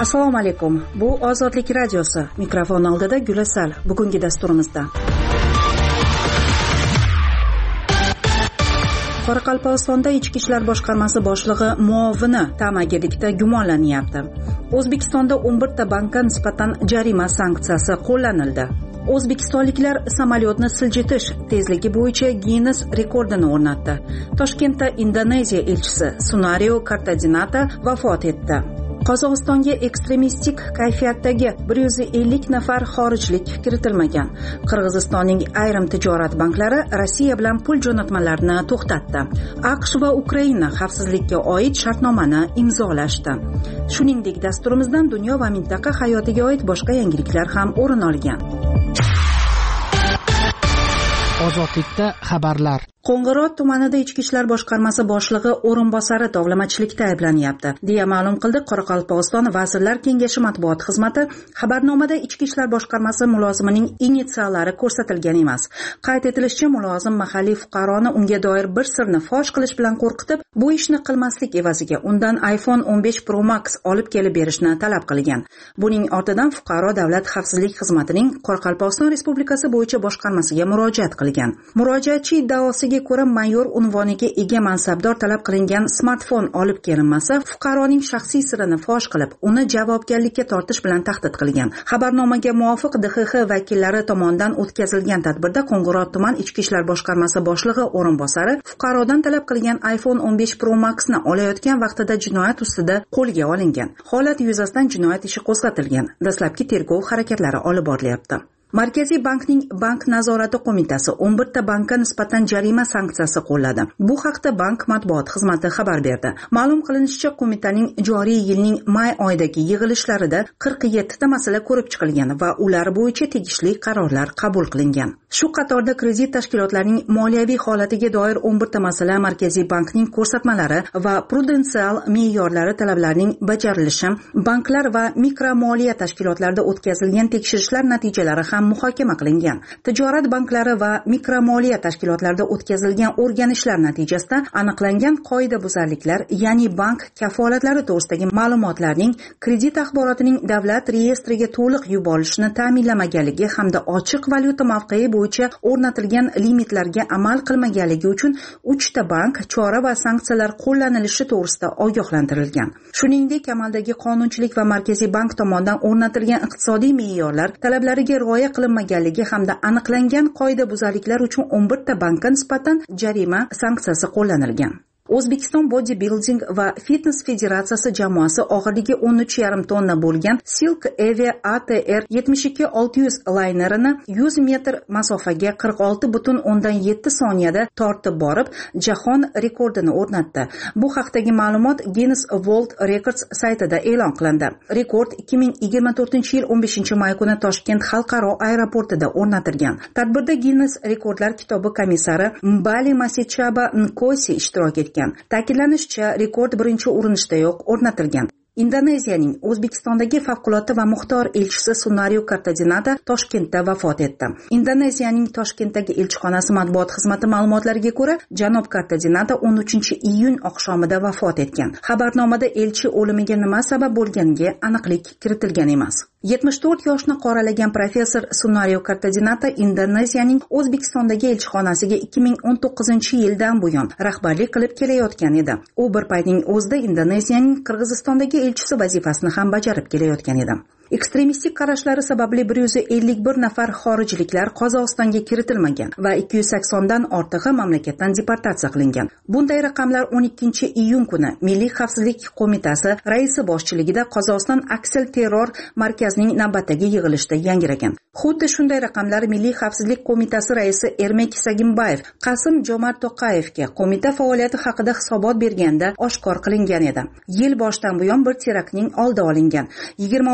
Assalomu alaykum. Bu Ozodlik radiosi. Mikrofon oldida Gulasal. Bugungi dasturimizda Qoraqalpog'istonda Ichki ishlar boshqarmasi boshlig'i muovini ta'magirlikda gumonlanyapti. O'zbekistonda 11 ta bankka nisbatan jarima sanksiyasi qo'llanildi. O'zbekistonliklar samolyotni siljitish tezligi bo'yicha Guinness rekordini o'rnatdi. Toshkentda Indoneziya elchisi Sunario Kartadinata vafot etdi. Qozog'istonga ekstremistik kayfiyatdagi 150 nafar xorijlik kiritilmagan. Qirg'izistonning ayrim tijorat banklari Rossiya bilan pul jo'natmalarini to'xtatdi. AQSh va Ukraina xavfsizlikka oid shartnomani imzolashdi. Shuningdek, dasturimizdan dunyo va mintaqa hayotiga oid boshqa yangiliklar ham o'rin olgan. Ozodlikda xabarlar. Qo'ng'irot tumanida Ichki ishlar boshqarmasi boshlig'i o'rinbosari tovlamachilikda ayblanyapti, deya ma'lum qildi Qoraqalpog'iston Vazirlar Kengashi matbuot xizmati. Xabarnomada Ichki ishlar boshqarmasi mulozimining initsiyallari ko'rsatilgan emas. Qayd etilishicha, mulozim mahalliy fuqaroni unga doir bir sirni fosh qilish bilan qo'rqitib, bu ishni qilmaslik evaziga undan iPhone 15 Pro Max olib kelib berishni talab qilgan. Buning ortidan fuqaro Davlat xavfsizlik xizmatining Qoraqalpog'iston Respublikasi bo'yicha boshqarmasiga murojaat qilgan. Murojaatchi iddaosiga ko'ra, mayor unvoniga ega mansabdor talab qilingan smartfon olib kelinmasa, fuqaroning shaxsiy sirini fosh qilib, uni javobgarlikka tortish bilan tahdid qilgan. Xabarnomaga muvofiq DXX vakillari tomonidan o'tkazilgan tadbirda Qo'ng'irot tuman Ichki ishlar boshqarmasi boshlig'i o'rinbosari fuqarodan talab qilgan iPhone 15 Pro Max ni olayotgan vaqtida jinoyat ustida qo'lga olingan. Holat yuzasidan jinoyat ishi qo'zg'atilgan. Dastlabki tergov harakatlari olib borilyapti. Markaziy bankning bank nazorati qo'mitasi 11 ta bankka nisbatan jarima sanksiyasi qo'lladi. Bu haqda bank matbuot xizmati xabar berdi. Ma'lum qilinishicha, qo'mitaning joriy yilning may oyidagi yig'ilishlarida 47 ta masala ko'rib chiqilgan va ular bo'yicha tegishli qarorlar qabul qilingan. Shu qatorda kredit tashkilotlarining moliyaviy holatiga doir 11 ta masala, Markaziy bankning ko'rsatmalari va prudensial me'yorlari talablarining bajarilishi, banklar va mikromoliya tashkilotlarida o'tkazilgan tekshirishlar natijalari ham muhokama qilingan. Tijorat banklari va mikromoliya tashkilotlarida o'tkazilgan o'rganishlar natijasida aniqlangan qoidabuzarliklar, ya'ni bank kafolatlari to'g'risidagi ma'lumotlarning kredit axborotining davlat reyestriga to'liq yuborilishini ta'minlamaganligi hamda ochiq valyuta mavqei bo'yicha o'rnatilgan limitlarga amal qilmaganligi uchun 3 ta bank chora va sanksiyalar qo'llanilishi to'g'risida ogohlantirilgan. Shuningdek, amaldagi qonunchilik va Markaziy bank tomonidan o'rnatilgan iqtisodiy me'yorlar talablariga rioya qilinmaganligi hamda aniqlangan qoidabuzarliklar uchun 11 ta bankka nisbatan jarima sanksiyasi qo'llanilgan. O'zbekiston Bodybuilding va Fitness federatsiyasi jamoasi og'irligi 13,5 tonna bo'lgan Silk Avia ATR 72600 laynerini 100 metr masofaga 46,7 soniyada tortib borib, jahon rekordini o'rnatdi. Bu haqdagi ma'lumot Guinness World Records saytida e'lon qilindi. Rekord 2024-yil 15-may kuni Toshkent xalqaro aeroportida o'rnatilgan. Tadbirda Guinness rekordlar kitobi komissari Mbali Masichaba Nkosi ishtirok etgan. Ta'kidlanishicha, rekord birinchi urinishdayoq o'rnatilgan. Indoneziyaning O'zbekistondagi favqulodda va muxtor elchisi Sunario Kartadinata Toshkentda vafot etdi. Indoneziyaning Toshkentdagi elchixonasi matbuot xizmati ma'lumotlariga ko'ra, janob Kartadinata 13-iyun oqshomida vafot etgan. Xabarnomada elchi o'limiga nima sabab bo'lganiga aniqlik kiritilgan emas. 74 yoshni qoralagan professor Sunario Kartadinata Indoneziyaning O'zbekistondagi elchixonasiga 2019-yildan buyon rahbarlik qilib kelayotgan edi. U bir paytning o'zida Indoneziyaning Qirg'izistondagi elchisi vazifasini ham bajarib kelayotgan edi. Ekstremistik qarashlari sababli 151 nafar xorijliklar Qozog'istonga kiritilmagan va 280 dan ortig'i mamlakatdan deportatsiya qilingan. Bunday raqamlar 12-iyun kuni Milliy xavfsizlik qo'mitasi raisi boshchiligida Qozog'iston aksil terror markazining navbatdagi yig'ilishida yangragan. Xuddi shunday raqamlar Milliy xavfsizlik qo'mitasi raisi Ermek Sagimbayev Qasim Jomart To'qayevga qo'mita faoliyati haqida hisobot berganda oshkor qilingan edi. Yil boshidan buyon bir teraktning oldi olingan. 26 nafar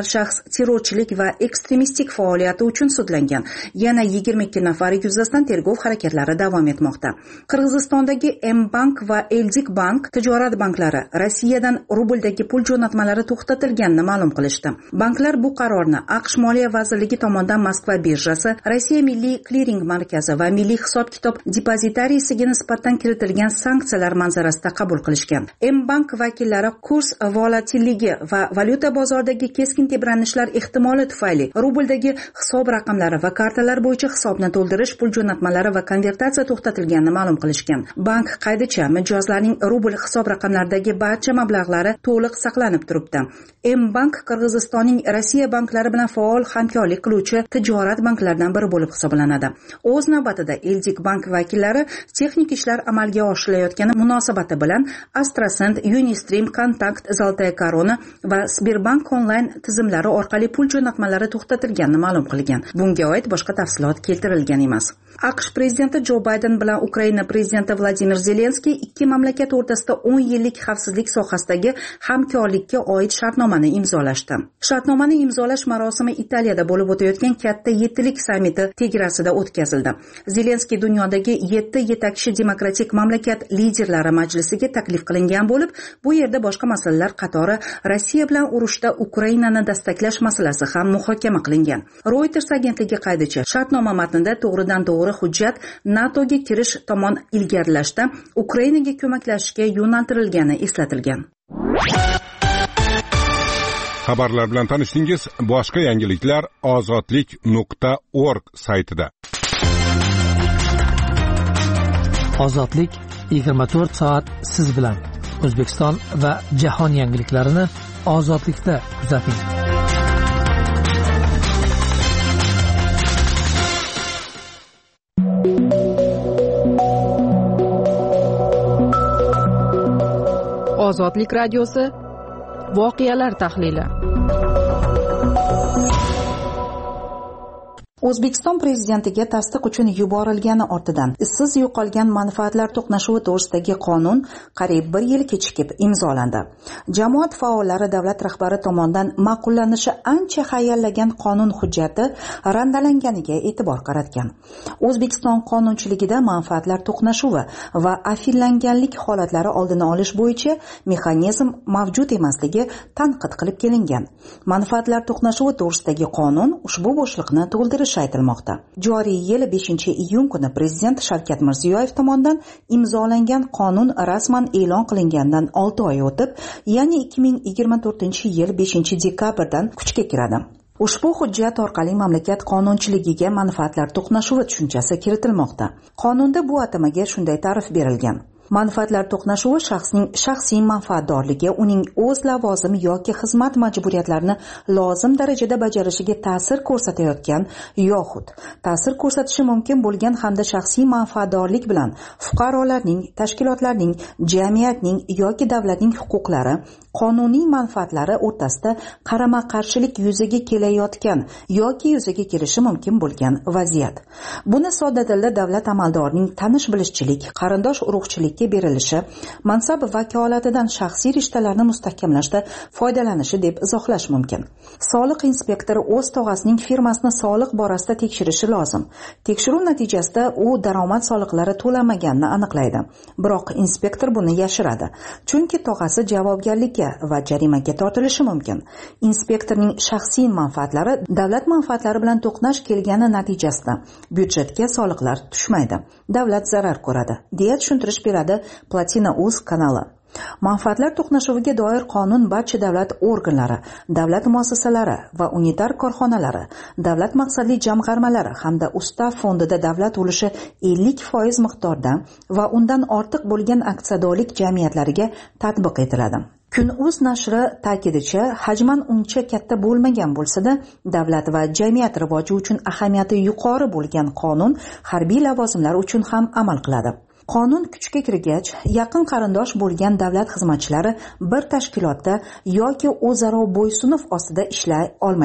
shaxs terrorchilik va ekstremistik faoliyati uchun sudlangan. Yana 22 nafari yuzasidan tergov harakatlari davom etmoqda. Qirg'izistondagi M-bank va Eldik bank tijorat banklari Rossiyadan rubldagi pul jo'natmalari to'xtatilganini ma'lum qilishdi. Banklar bu qarorni AQSh Moliya vazirligi tomonidan Moskva birjasi, Rossiya Milliy kliring markazi va Milliy hisob-kitob depozitariysiga nisbatan kiritilgan sanksiyalar manzarasida qabul qilishgan. M-bank vakillari kurs volatilligi va valyuta bozoridagi keskin tebranishlar ehtimoli tufayli rubldagi hisob raqamlari va kartalar bo'yicha hisobni to'ldirish, pul jo'natmalari va konvertatsiya to'xtatilganini ma'lum qilishgan. Bank qaydicha mijozlarning rubl hisob raqamlaridagi barcha mablag'lari to'liq saqlanib turibdi. M-bank Qirg'izistonning Rossiya banklari bilan faol hamkorlik qiluvchi tijorat banklaridan biri bo'lib hisoblanadi. O'z navbatida Eldik bank vakillari texnik ishlar amalga oshirilayotgani munosabati bilan Astrasend, Unistream, Kontakt, Zoltaya Korona va Sberbank onlayn tizimlari orqali pul jo'natmalari to'xtatilganini ma'lum qilgan. Bunga oid boshqa tafsilot keltirilgan emas. AQSh prezidenti Jo Bayden bilan Ukraina prezidenti Vladimir Zelenskiy ikki mamlakat o'rtasida 10 yillik xavfsizlik sohasidagi hamkorlikka oid shartnomani imzolashdi. Shartnomani imzolash marosimi Italiyada bo'lib o'tayotgan katta yettilik sammiti tegrasida o'tkazildi. Zelenskiy dunyodagi 7 yetakchi demokratik mamlakat liderlari majlisiga taklif qilingan bo'lib, bu yerda boshqa masalalar qatori Rossiya bilan urushda Ukrainani destaklash masalasi ham muhokama qilingan. Reuters agentligi qaydicha, shartnoma matnida to'g'ridan-to'g'ri hujjat NATOga kirish tomon ilgarilashda Ukrainaga ko'maklashishga yo'naltirilgani eslatilgan. Xabarlar bilan tanishdingiz. Boshqa yangiliklar ozodlik.org saytida. Ozodlik 24 soat siz bilan. O'zbekiston va jahon yangiliklarini Ozodlikda kuzating. Ozodlik radiosi voqealar tahlili. O'zbekiston prezidentiga tasdiq uchun yuborilgani ortidan izsiz yo'qolgan manfaatlar to'qnashuvi to'g'risidagi qonun qariyb 1 yil kechikib imzolandi. Jamoat faollari davlat rahbari tomonidan ma'qullanishi ancha hayallagan qonun hujjati randalanganiga e'tibor qaratgan. O'zbekiston qonunchiligida manfaatlar to'qnashuvi va afillanganlik holatlari oldini olish bo'yicha mexanizm mavjud emasligi tanqid qilib kelingan. Manfaatlar to'qnashuvi to'g'risidagi qonun ushbu bo'shliqni to'ldirish aytilmoqda. Joriy yil 5-iyun kuni prezident Shavkat Mirziyoyev tomonidan imzolangan qonun rasman e'lon qilingandan 6 oy o'tib, ya'ni 2024-yil 5-dekabrdan kuchga kiradi. Ushbu hujjat orqali mamlakat qonunchiligiga manfaatlar to'qnashuvi tushunchasi kiritilmoqda. Qonunda bu atamaga shunday ta'rif berilgan: manfaatlar to'qnashuvi shaxsning shaxsiy manfaatdorligi, uning o'z lavozim yoki xizmat majburiyatlarini lozim darajada bajarishiga ta'sir ko'rsatayotgan yoxud ta'sir ko'rsatishi mumkin bo'lgan hamda shaxsiy manfaatdorlik bilan fuqarolarning, tashkilotlarning, jamiyatning yoki davlatning huquqlari, qonuniy manfaatlari o'rtasida qarama-qarshilik yuzaga kelayotgan yoki yuzaga kelishi mumkin bo'lgan vaziyat. Buni sodda tilda davlat amaldorining tanish-bilishchilik, qarindosh-urug'chilik berilishi, mansab vakolatidan shaxsiy rishtalarni mustahkamlashda foydalanishi deb izohlash mumkin. Soliq inspektori o'z tog'asining firmasini soliq borasida tekshirishi lozim. Tekshiruv natijasida u daromad soliqlari to'lamaganini aniqlaydi. Biroq inspektor buni yashiradi, chunki tog'asi javobgarlikka va jarimaga tortilishi mumkin. Inspektorning shaxsiy manfaatlari davlat manfaatlari bilan to'qnash kelgani natijasida byudjetga soliqlar tushmaydi. Davlat zarar ko'radi, deya tushuntirish beradi Platina.uz kanali. Manfaatlar to'qnashuviga doir qonun barcha davlat organlari, davlat muassasalari va unitar korxonalari, davlat maqsadli jamg'armalari hamda ustav fondida davlat ulushi 50% miqdorda va undan ortiq bo'lgan aksiyadorlik jamiyatlariga tatbiq etiladi. Kun.uz nashri ta'kidicha, hajman uncha katta bo'lmagan bo'lsa-da, davlat va jamiyat rivoji uchun ahamiyati yuqori bo'lgan qonun harbiy lavozimlar uchun ham amal qiladi. Qonun kuchga kirgach, yaqin qarindosh bo'lgan davlat xizmatchilari bir tashkilotda yoki o'zaro bo'ysunuf ostida ishlay olmaydi.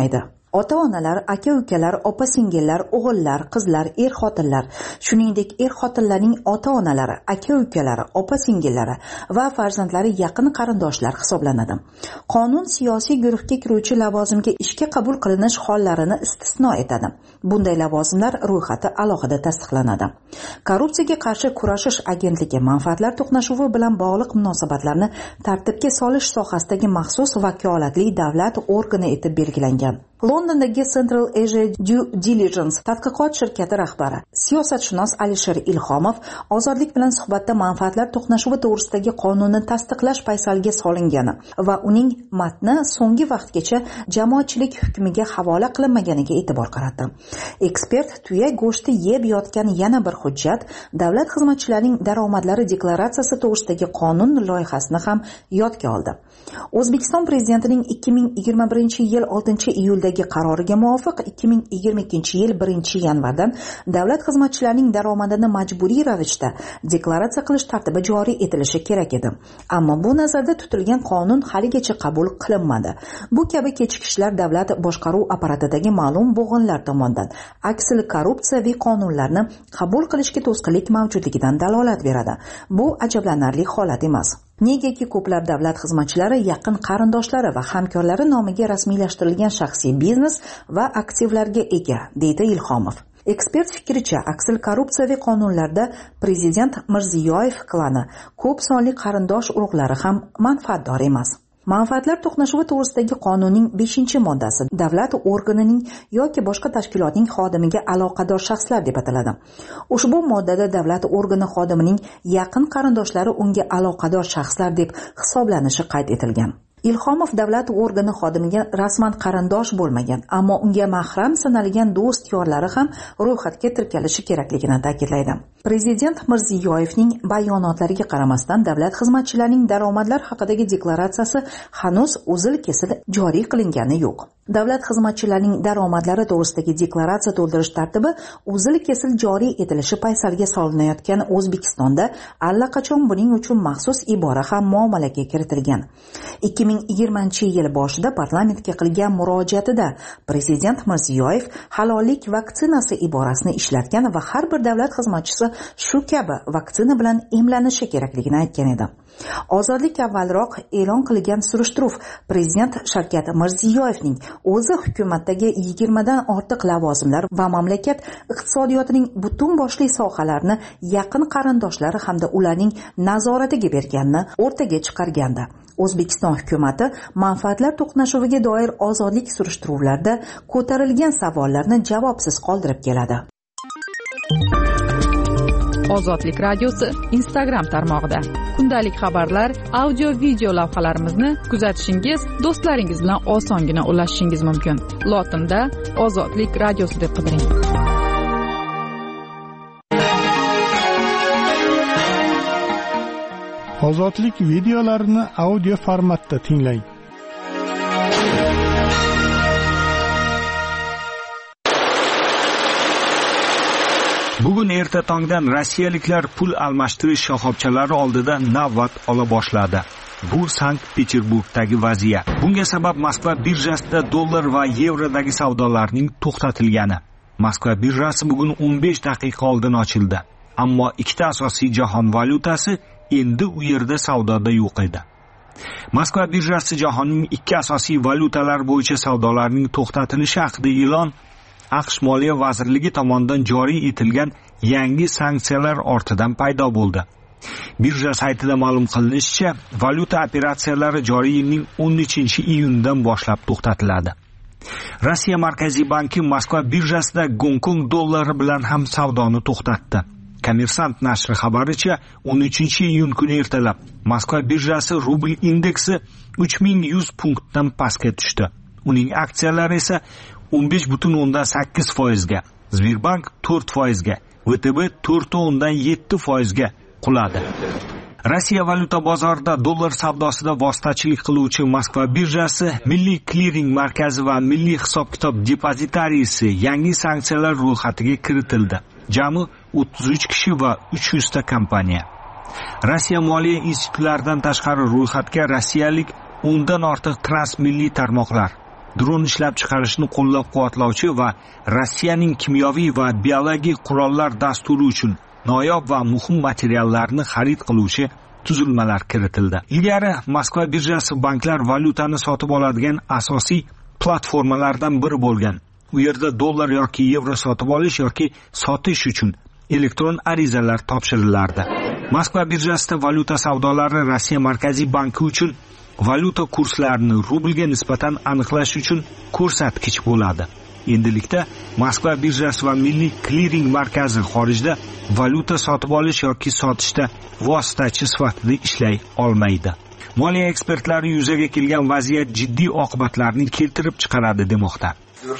Ota-onalar, aka-ukalar, opa-singillar, o'g'illar, qizlar, er-xotinlar, shuningdek er-xotinlarning ota-onalari, aka-ukalari, opa-singillari va farzandlari yaqin qarindoshlar hisoblanadi. Qonun siyosiy guruhga kiruvchi lavozimga ishga qabul qilinish hollarini istisno etadi. Bunday lavozimlar ro'yxati alohida tasdiqlanadi. Korrupsiyaga qarshi kurashish agentligi manfaatlar to'qnashuvi bilan bog'liq munosabatlarni tartibga solish sohasidagi maxsus vakolatli davlat organi etib belgilangan. Londondagi Central Asia Due Diligence tadqiqot shirkati rahbari, siyosatshunos Alisher Ilhomov Ozodlik bilan suhbatda manfaatlar to'qnashuvi to'g'risidagi qonunni tasdiqlash paysalga solingani va uning matni so'nggi vaqtgacha jamoatchilik hukmiga havola qilinmaganiga e'tibor qaratdi. Ekspert tuya go'shti yeb yotgan yana bir hujjat, davlat xizmatchilarining daromadlari deklaratsiyasi to'g'risidagi qonun loyihasini ham yodga oldi. O'zbekiston prezidentining 2021-yil 6-iyuldagi qaroriga muvofiq 2022-yil 1-yanvardan davlat xizmatchilarining daromadini majburiy ravishda deklaratsiya qilish tartibi joriy etilishi kerak edi. Ammo bu nazarda tutilgan qonun haligacha qabul qilinmadi. Bu kabi kechikishlar davlat boshqaruv apparatidagi ma'lum bo'g'inlar tomonidan aksil korrupsiyaviy qonunlarni qabul qilishga to'sqinlik mavjudligidan dalolat beradi. Bu ajablanarli holat emas. Negaki ko'plab davlat xizmatchilari yaqin qarindoshlari va hamkorlari nomiga rasmiylashtirilgan shaxsiy biznes va aktivlarga ega, deydi Ilhomov. Ekspert fikricha, aksil korrupsiyaviy qonunlarda prezident Mirziyoyev klani ko'p sonli qarindosh urug'lari ham manfaatdor emas. Manfaatlar to'qnashuvi to'g'risidagi qonunning 5-moddasi davlat organining yoki boshqa tashkilotning xodimiga aloqador shaxslar deb ataladi. Ushbu moddada davlat organi xodimining yaqin qarindoshlari unga aloqador shaxslar deb hisoblanishi qayd etilgan. Ilhomov davlat organi xodimiga rasman qarindosh bo'lmagan, ammo unga mahram sanalgan do'st yorlari ham ro'yxatga tirkalishi kerakligini ta'kidlaydi. Prezident Mirziyoyevning bayonotlariga qaramasdan davlat xizmatchilarining daromadlar haqidagi deklaratsiyasi hanuz uzil-kesil joriy qilingani yo'q. Davlat xizmatchilarining daromadlari to'g'risidagi deklaratsiya to'ldirish tartibi uzil-kesil joriy etilishi paysalga solinayotgan O'zbekistonda allaqachon buning uchun maxsus ibora ham muomalaga kiritilgan. 2020-yil boshida parlamentga qilgan murojaatida prezident Mirziyoyev halollik vaksinasi iborasini ishlatgan va har bir davlat xizmatchisi shu kabi vaksina bilan emlanishi kerakligini aytgan edi. Ozodlik avvalroq e'lon qilgan surishtiruv prezident Shavkat Mirziyoyevning o'zi hukumatdagi 20 dan ortiq lavozimlar va mamlakat iqtisodiyotining butun boshli sohalarini yaqin qarindoshlari hamda ularning nazoratiga berganini o'rtaga chiqargandi. O'zbekiston hukumati manfaatlar to'qnashuviga doir ozodlik surishtiruvlarida ko'tarilgan savollarni javobsiz qoldirib keladi. Ozodlik radiosi Instagram tarmog'ida kundalik xabarlar, audio-video lavhalarimizni kuzatishingiz, do'stlaringiz bilan osongina ulashishingiz mumkin. Lotinda Ozodlik radiosi deb qidiring. Ozodlik videolarini audio formatda tinglang. Bugun erta tongdan rossiyaliklar pul almashtirish shoxobchalari oldida navbat ola boshladi. Bu Sankt-Peterburgdagi vaziyat. Bunga sabab Moskva birjasida dollar va yevrodagi savdolarning to'xtatilgani. Moskva birjasi bugun 15 daqiqa oldin ochildi. Ammo ikkita asosiy jahon valyutasi endi u yerda savdoda yo'q edi. Moskva birjasi jahonning ikki asosiy valyutalar bo'yicha savdolarning to'xtatilishi haqida e'lon AQSh Moliya vazirligi tomonidan joriy etilgan yangi sanksiyalar ortidan paydo bo'ldi. Birja saytida ma'lum qilinishicha, valyuta operatsiyalari joriy yilning 13-iyundan boshlab to'xtatiladi. Rossiya Markaziy banki Moskva birjasida Gonkong dollari bilan ham savdoni to'xtatdi. Kommersant nashri xabaricha 13-iyun kuni ertalab Moskva birjasi rubl indeksi 3100 punktdan pastga tushdi. Uning aksiyalari esa 15.8% ga, Sberbank 4% ga, VTB 4.7% ga quladi. Rossiya valyuta bozorida dollar savdosida vositachilik qiluvchi Moskva birjasi, Milliy kliring markazi va Milliy hisob-kitob depozitariyasi yangi sanksiyalar ro'yxatiga kiritildi. Jami 33 kishi va 300 ta kompaniya. Rossiya moliya institutlaridan tashqari ro'yxatga rossiyalik 10 dan ortiq transmilliy tarmoqlar, dron ishlab chiqarishni qo'llab-quvvatlovchi va Rossiyaning kimyoviy va biologik qurollar dasturi uchun noyob va muhim materiallarni xarid qiluvchi tuzilmalar kiritildi. Ilgari Moskva birjasi banklar valyutani sotib oladigan asosiy platformalardan biri bo'lgan. U yerda dollar yoki yevro sotib olish yoki sotish uchun elektron arizalar topshirilardi. Moskva birjasida valyuta savdolari Rossiya Markaziy banki uchun valyuta kurslarini rublga nisbatan aniqlash uchun ko'rsatkich bo'ladi. Endilikda Moskva birjasi va Milliy kliring markazi xorijda valyuta sotib olish yoki sotishda vositachi sifatida ishlay olmaydi. Moliya ekspertlari yuzaga kelgan vaziyat jiddiy oqibatlarni keltirib chiqaradi demoqda.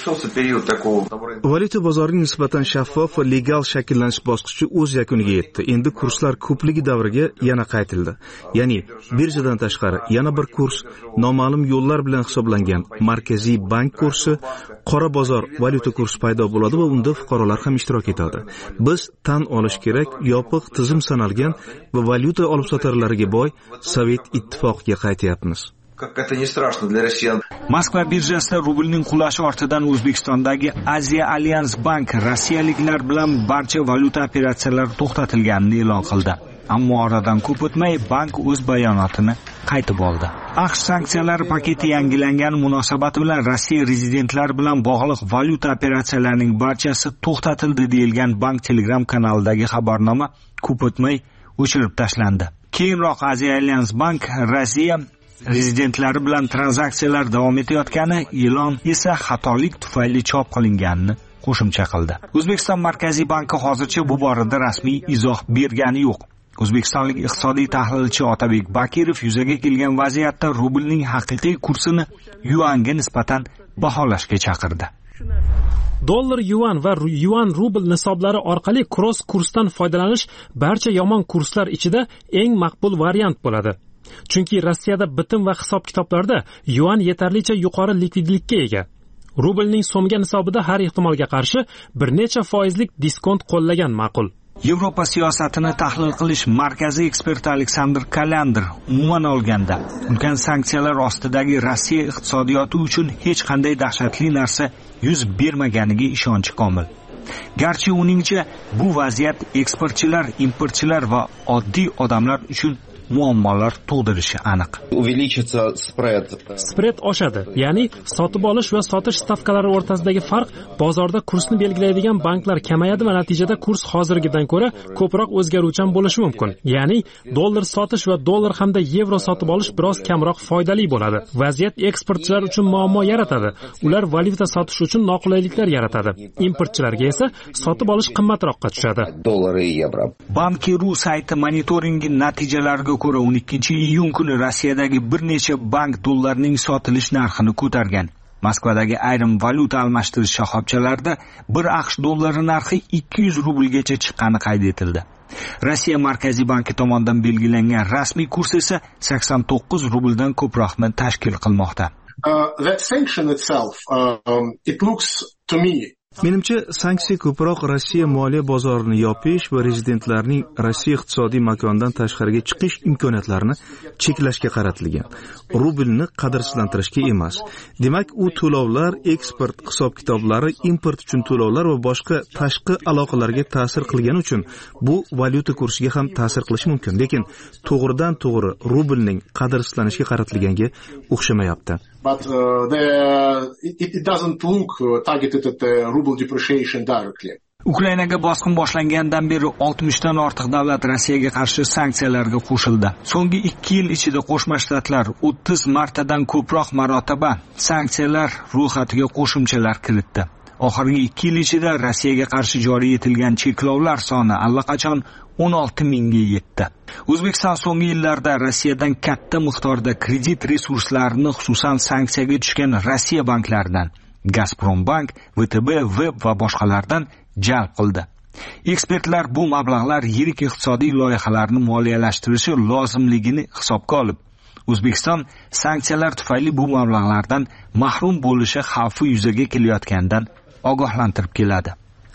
Valyuta bozorining nisbatan shaffof va legal shakllanish bosqichi o'z yakuniga yetdi. Endi kurslar ko'pligi davriga yana qaytildi. Ya'ni birjadan tashqari yana bir kurs, noma'lum yo'llar bilan hisoblangan Markaziy bank kursi, qora bozor valyuta kursi paydo bo'ladi va unda fuqarolar ham ishtirok etadi. Biz tan olish kerak, yopiq tizim sanalgan va valyuta olib sotarlariga boy Sovet ittifoqiga qaytyapmiz. Как это не страшно для россиян. Moskva birjasida rublning qulashi ortidan O'zbekistondagi Asia Alliance Bank rossiyaliklar bilan barcha valyuta operatsiyalari to'xtatilganini e'lon qildi. Ammo oradan ko'p o'tmay bank o'z bayonotini qaytib oldi. AQSh sanksiyalari paketi yangilangani munosabati bilan Rossiya rezidentlari bilan bog'liq valyuta operatsiyalarining barchasi to'xtatildi deyilgan bank Telegram kanalidagi xabarnoma ko'p o'tmay o'chirib tashlandi. Keyinroq Asia Alliance Bank Rossiya rezidentlari bilan tranzaksiyalar davom etayotgani, e'lon esa xatolik tufayli chop qilinganini qo'shimcha qildi. O'zbekiston Markaziy banki hozircha bu borada rasmiy izoh bergani yo'q. O'zbekistonlik iqtisodiy tahlilchi Otabek Bakirov yuzaga kelgan vaziyatda rublning haqiqiy kursini yuanga nisbatan baholashga chaqirdi. Dollar yuan va yuan rubl nisoblari orqali cross kursdan foydalanish barcha yomon kurslar ichida eng maqbul variant bo'ladi. Chunki Rossiyada bitim va hisob-kitoblarda yuan yetarlicha yuqori likvidlikka ega. Rublning so'mga nisobida har ehtimolga qarshi bir necha foizlik diskont qo'llagan ma'qul. Yevropa siyosatini tahlil qilish markaziy eksperti Aleksandr Kalandr umuman olganda ulkan sanksiyalar ostidagi Rossiya iqtisodiyoti uchun hech qanday dahshatli narsa yuz bermaganiga ishonchi komil. Garchi uningcha bu vaziyat eksportchilar, importchilar va oddiy odamlar uchun muammolar tug'dirishi aniq. Spread oshadi, ya'ni sotib olish va sotish stavkalari o'rtasidagi farq bozorda kursni belgilaydigan banklar kamayadi va natijada kurs hozirgidan ko'ra ko'proq o'zgaruvchan bo'lishi mumkin. Ya'ni dollar sotish va dollar hamda yevro sotib olish biroz kamroq foydali bo'ladi. Vaziyat eksportchilar uchun muammo yaratadi. Ular valyuta sotish uchun noqulayliklar yaratadi. Importchilarga esa sotib olish qimmatroqqa tushadi. Banki.ru sayti monitoringi natijalariga ko'ra 12-iyun kuni Rossiyadagi bir necha bank dollarning sotilish narxini ko'targan. Moskvadagi ayrim valyuta almashtirish shoxobchalarida bir AQSh dollari narxi 200 rublgacha chiqqani qayd etildi. Rossiya Markaziy banki tomonidan belgilangan rasmiy kurs esa 89 rubldan ko'proqni tashkil qilmoqda. That sanction itself, it looks to me Menimcha, sanksiya ko'proq Rossiya moliya bozorini yopish va rezidentlarning Rossiya iqtisodiy makonidan tashqariga chiqish imkoniyatlarini cheklashga qaratilgan. Rublni qadrsizlantirishga emas. Demak, u to'lovlar, eksport hisob-kitoblari, import uchun to'lovlar va boshqa tashqi aloqalarga ta'sir qilgani uchun bu valyuta kursiga ham ta'sir qilishi mumkin. Lekin to'g'ridan-to'g'ri rublning qadrsizlanishiga qaratilganga o'xshamayapti. But it doesn't look targeted at the ruble depreciation directly. Ukrainaga bosqin boshlangandan beri 60 dan ortiq davlat Rossiyaga qarshi sanksiyalarga qo'shildi. So'nggi 2 yil ichida Qo'shma Shtatlar 30 martadan ko'proq marotaba sanksiyalar ro'yxatiga qo'shimchalar kiritdi. Oxirgi 2 yil ichida Rossiyaga qarshi joriy etilgan cheklovlar soni allaqachon 16 mingga yetdi. O'zbekiston so'nggi yillarda Rossiyadan katta miqdorda kredit resurslarini, xususan sanksiyaga tushgan Rossiya banklaridan, Gazprombank, VTB, Web va boshqalardan jalb qildi. Ekspertlar bu mablag'lar yirik iqtisodiy loyihalarni moliyalashtirishi lozimligini hisobga olib, O'zbekiston sanksiyalar tufayli bu mablag'lardan mahrum bo'lishi xavfi yuzaga kelayotganidan ogohlantirib keladi.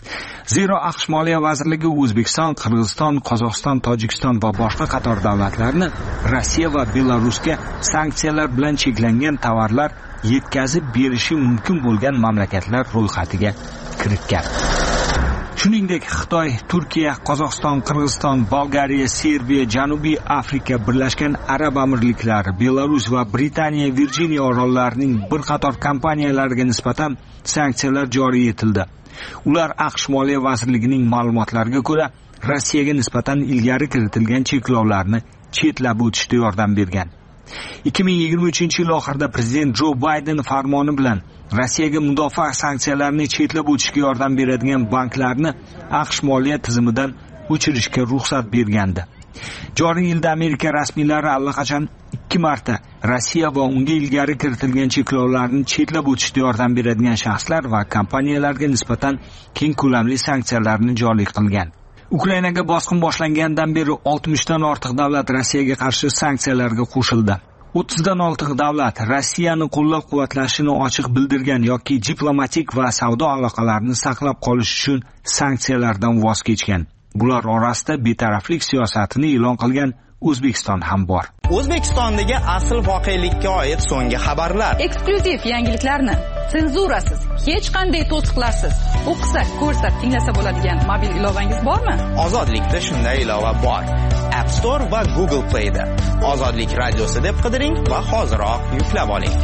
Zero AQSh Moliya vazirligi O'zbekiston, Qirg'iziston, Qozog'iston, Tojikiston va boshqa qator davlatlarni Rossiya va Belarusga sanksiyalar bilan cheklangan tovarlar yetkazib berishi mumkin bo'lgan mamlakatlar ro'yxatiga kiritgan. Shuningdek, Xitoy, Turkiya, Qozog'iston, Qirg'iziston, Bolgariya, Serbiya, Janubiy Afrika, Birlashgan Arab Amirliklari, Belarus va Britaniya Virjiniya orollarining bir qator kompaniyalariga nisbatan sanksiyalar joriy etildi. Ular AQSh Moliya vazirligining ma'lumotlariga ko'ra, Rossiyaga nisbatan ilgari kiritilgan cheklovlarni chetlab o'tishda yordam bergan. 2023-yil oxirida prezident Jo Bayden farmoni bilan Rossiyaga mudofaa sanksiyalarini chetlab o'tishga yordam beradigan banklarni AQSh moliya tizimidan o'chirishga ruxsat bergandi. Joriy yilda Amerika rasmiylari allaqachon 2 marta Rossiya va unga ilgari kiritilgan cheklovlarni chetlab o'tishga yordam beradigan shaxslar va kompaniyalarga nisbatan keng ko'lamli sanksiyalarni joriy qilgan. Ukrainaga bosqin boshlangandan beri 60 dan ortiq davlat Rossiyaga qarshi sanksiyalarga qo'shildi. 30 dan ortiq davlat Rossiyani qo'llab-quvvatlashini ochiq bildirgan yoki diplomatik va savdo aloqalarini saqlab qolish uchun sanksiyalardan voz kechgan. Bular orasida betaraflik siyosatini e'lon qilgan O'zbekiston ham bor. O'zbekistondagi asl voqelikka oid so'nggi xabarlar, eksklyuziv yangiliklarni senzurasiz, hech qanday to'siqlarsiz o'qisa, ko'rsa, tinglasa bo'ladigan mobil ilovangiz bormi? Ozodlikda shunday ilova bor. App Store va Google Play da Ozodlik radiosi deb qidiring va hoziroq yuklab oling.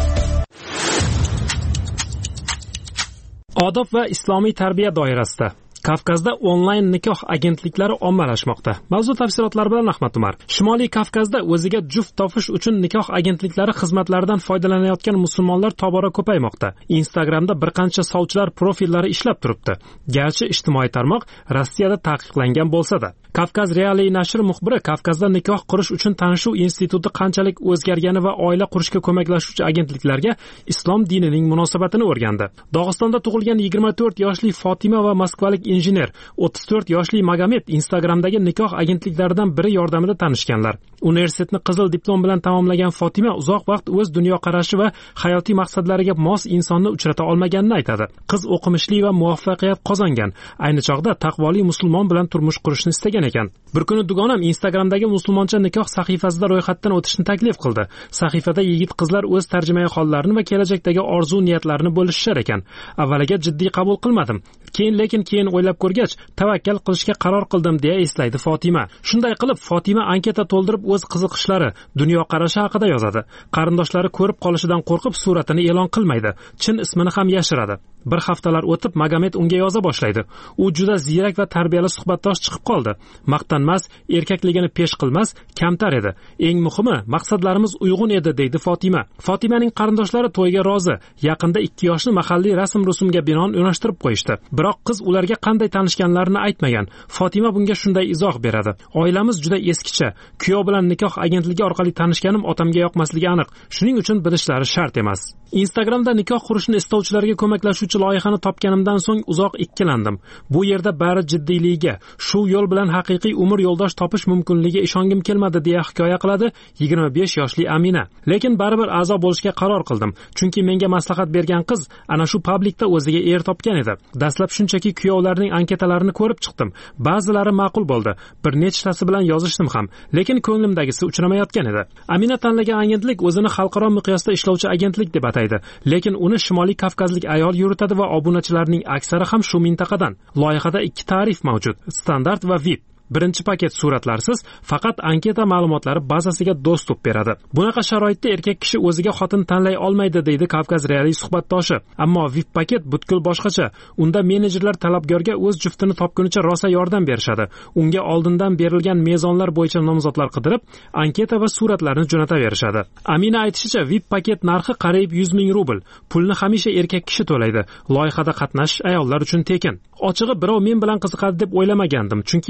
Odob va islomiy tarbiya doirasida Kavkazda onlayn nikoh agentliklari ommalashmoqda. Mavzu tafsilotlari bilan Ahmad Umar. Shimoliy Kavkazda o'ziga juft topish uchun nikoh agentliklari xizmatlaridan foydalanayotgan musulmonlar tobora ko'paymoqda. Instagramda bir qancha sovchilar profillari ishlab turibdi. Garchi ijtimoiy tarmoq Rossiyada taqiqlangan bo'lsa-da. Kavkaz Realiy nashri muxbiri Kavkazda nikoh qurish uchun tanishuv instituti qanchalik o'zgargani va oila qurishga ko'maklashuvchi agentliklarga islom dinining munosabatini o'rgandi. Dog'istonda tug'ilgan 24 yoshli Fatima va moskvalik injener 34 yoshli Magomed Instagramdagi nikoh agentliklaridan biri yordamida tanishganlar. Universitetni qizil diplom bilan tamomlagan Fatima uzoq vaqt o'z dunyoqarashi va hayotiy maqsadlariga mos insonni uchrata olmaganini aytadi. Qiz o'qimishli va muvaffaqiyat qozongan. Ayni chog'da taqvoli musulmon bilan turmush qurishni istagan ekan. Bir kuni dugonam Instagramdagi musulmoncha nikoh sahifasida ro'yxatdan o'tishni taklif qildi. Sahifada yigit-qizlar o'z tarjimai hollarini va kelajakdagi orzu niyatlarini bo'lishar ekan. Avvaliga jiddiy qabul qilmadim. Keyin o'ylab ko'rgach, tavakkal qilishga qaror qildim deya eslaydi Fatima. Shunday qilib Fatima anketa to'ldirib o'z qiziqishlari, dunyoqarashi haqida yozadi. Qarindoshlari ko'rib qolishidan qo'rqib suratini e'lon qilmaydi. Chin ismini ham yashiradi. Bir haftalar o'tib Magomed unga yoza boshlaydi. U juda ziyrak va tarbiyali suhbatdosh chiqib qoldi. Maqtanmas, erkakligini pesh qilmas, kamtar edi. Eng muhimi, maqsadlarimiz uyg'un edi, deydi Fatima. Fatimaning qarindoshlari to'yga rozi. Yaqinda 2 yoshni mahalliy rasm-rusumga binoan o'nashtirib qo'yishdi. Biroq qiz ularga qanday tanishganlarini aytmagan. Fatima bunga shunday izoh beradi. Oilamiz juda eskicha. Kuyov bilan nikoh agentligi orqali tanishganim otamga yoqmasligi aniq. Shuning uchun bilishlari shart emas. Instagramda nikoh qurishni istovchilarga ko'maklashuvchi loyihani topganimdan so'ng uzoq ikkilandim. Bu yerda bari jiddiyligiga, shu yo'l bilan haqiqiy umr yo'ldosh topish mumkinligiga ishongim kelmadi deya hikoya qiladi 25 yoshli Amina. Lekin baribir a'zo bo'lishga qaror qildim. Chunki menga maslahat bergan qiz ana shu publikda o'ziga er topgan edi. Dastlab shunchaki kuyovlarning anketalarini ko'rib chiqdim. Ba'zilari ma'qul bo'ldi. Bir nechtasi bilan yozishdim ham, lekin ko'nglimdagisi uchramayotgan edi. Amina tanlagan agentlik o'zini xalqaro miqyosda ishlovchi agentlik deb ataydi, lekin uni Shimoliy Kavkazlik ayol yuritadi va obunachilarning aksari ham shu mintaqadan. Loyihada 2 ta'rif mavjud: standart va VIP. Birinchi paket suratlarsiz, faqat anketa ma'lumotlari bazasiga dostуп beradi. Bunaqa sharoitda erkak kishi o'ziga xotin tanlay olmaydi, deydi Kavkaz Realiy suhbatdoshi. Ammo VIP paket butkul boshqacha. Unda menejerlar talabgorga o'z juftini topgunicha rosa yordam berishadi. Unga oldindan berilgan mezonlar bo'yicha nomzodlar qidirib, anketa va suratlarni jo'nataverishadi. Amina aytishicha, VIP paket narxi qariyb 100 ming rubl. Pulni hamisha erkak kishi to'laydi. Loyihada qatnashish ayollar uchun tekin. Ochig'i birov men bilan qiziqadi deb o'ylamagandim, chunki islom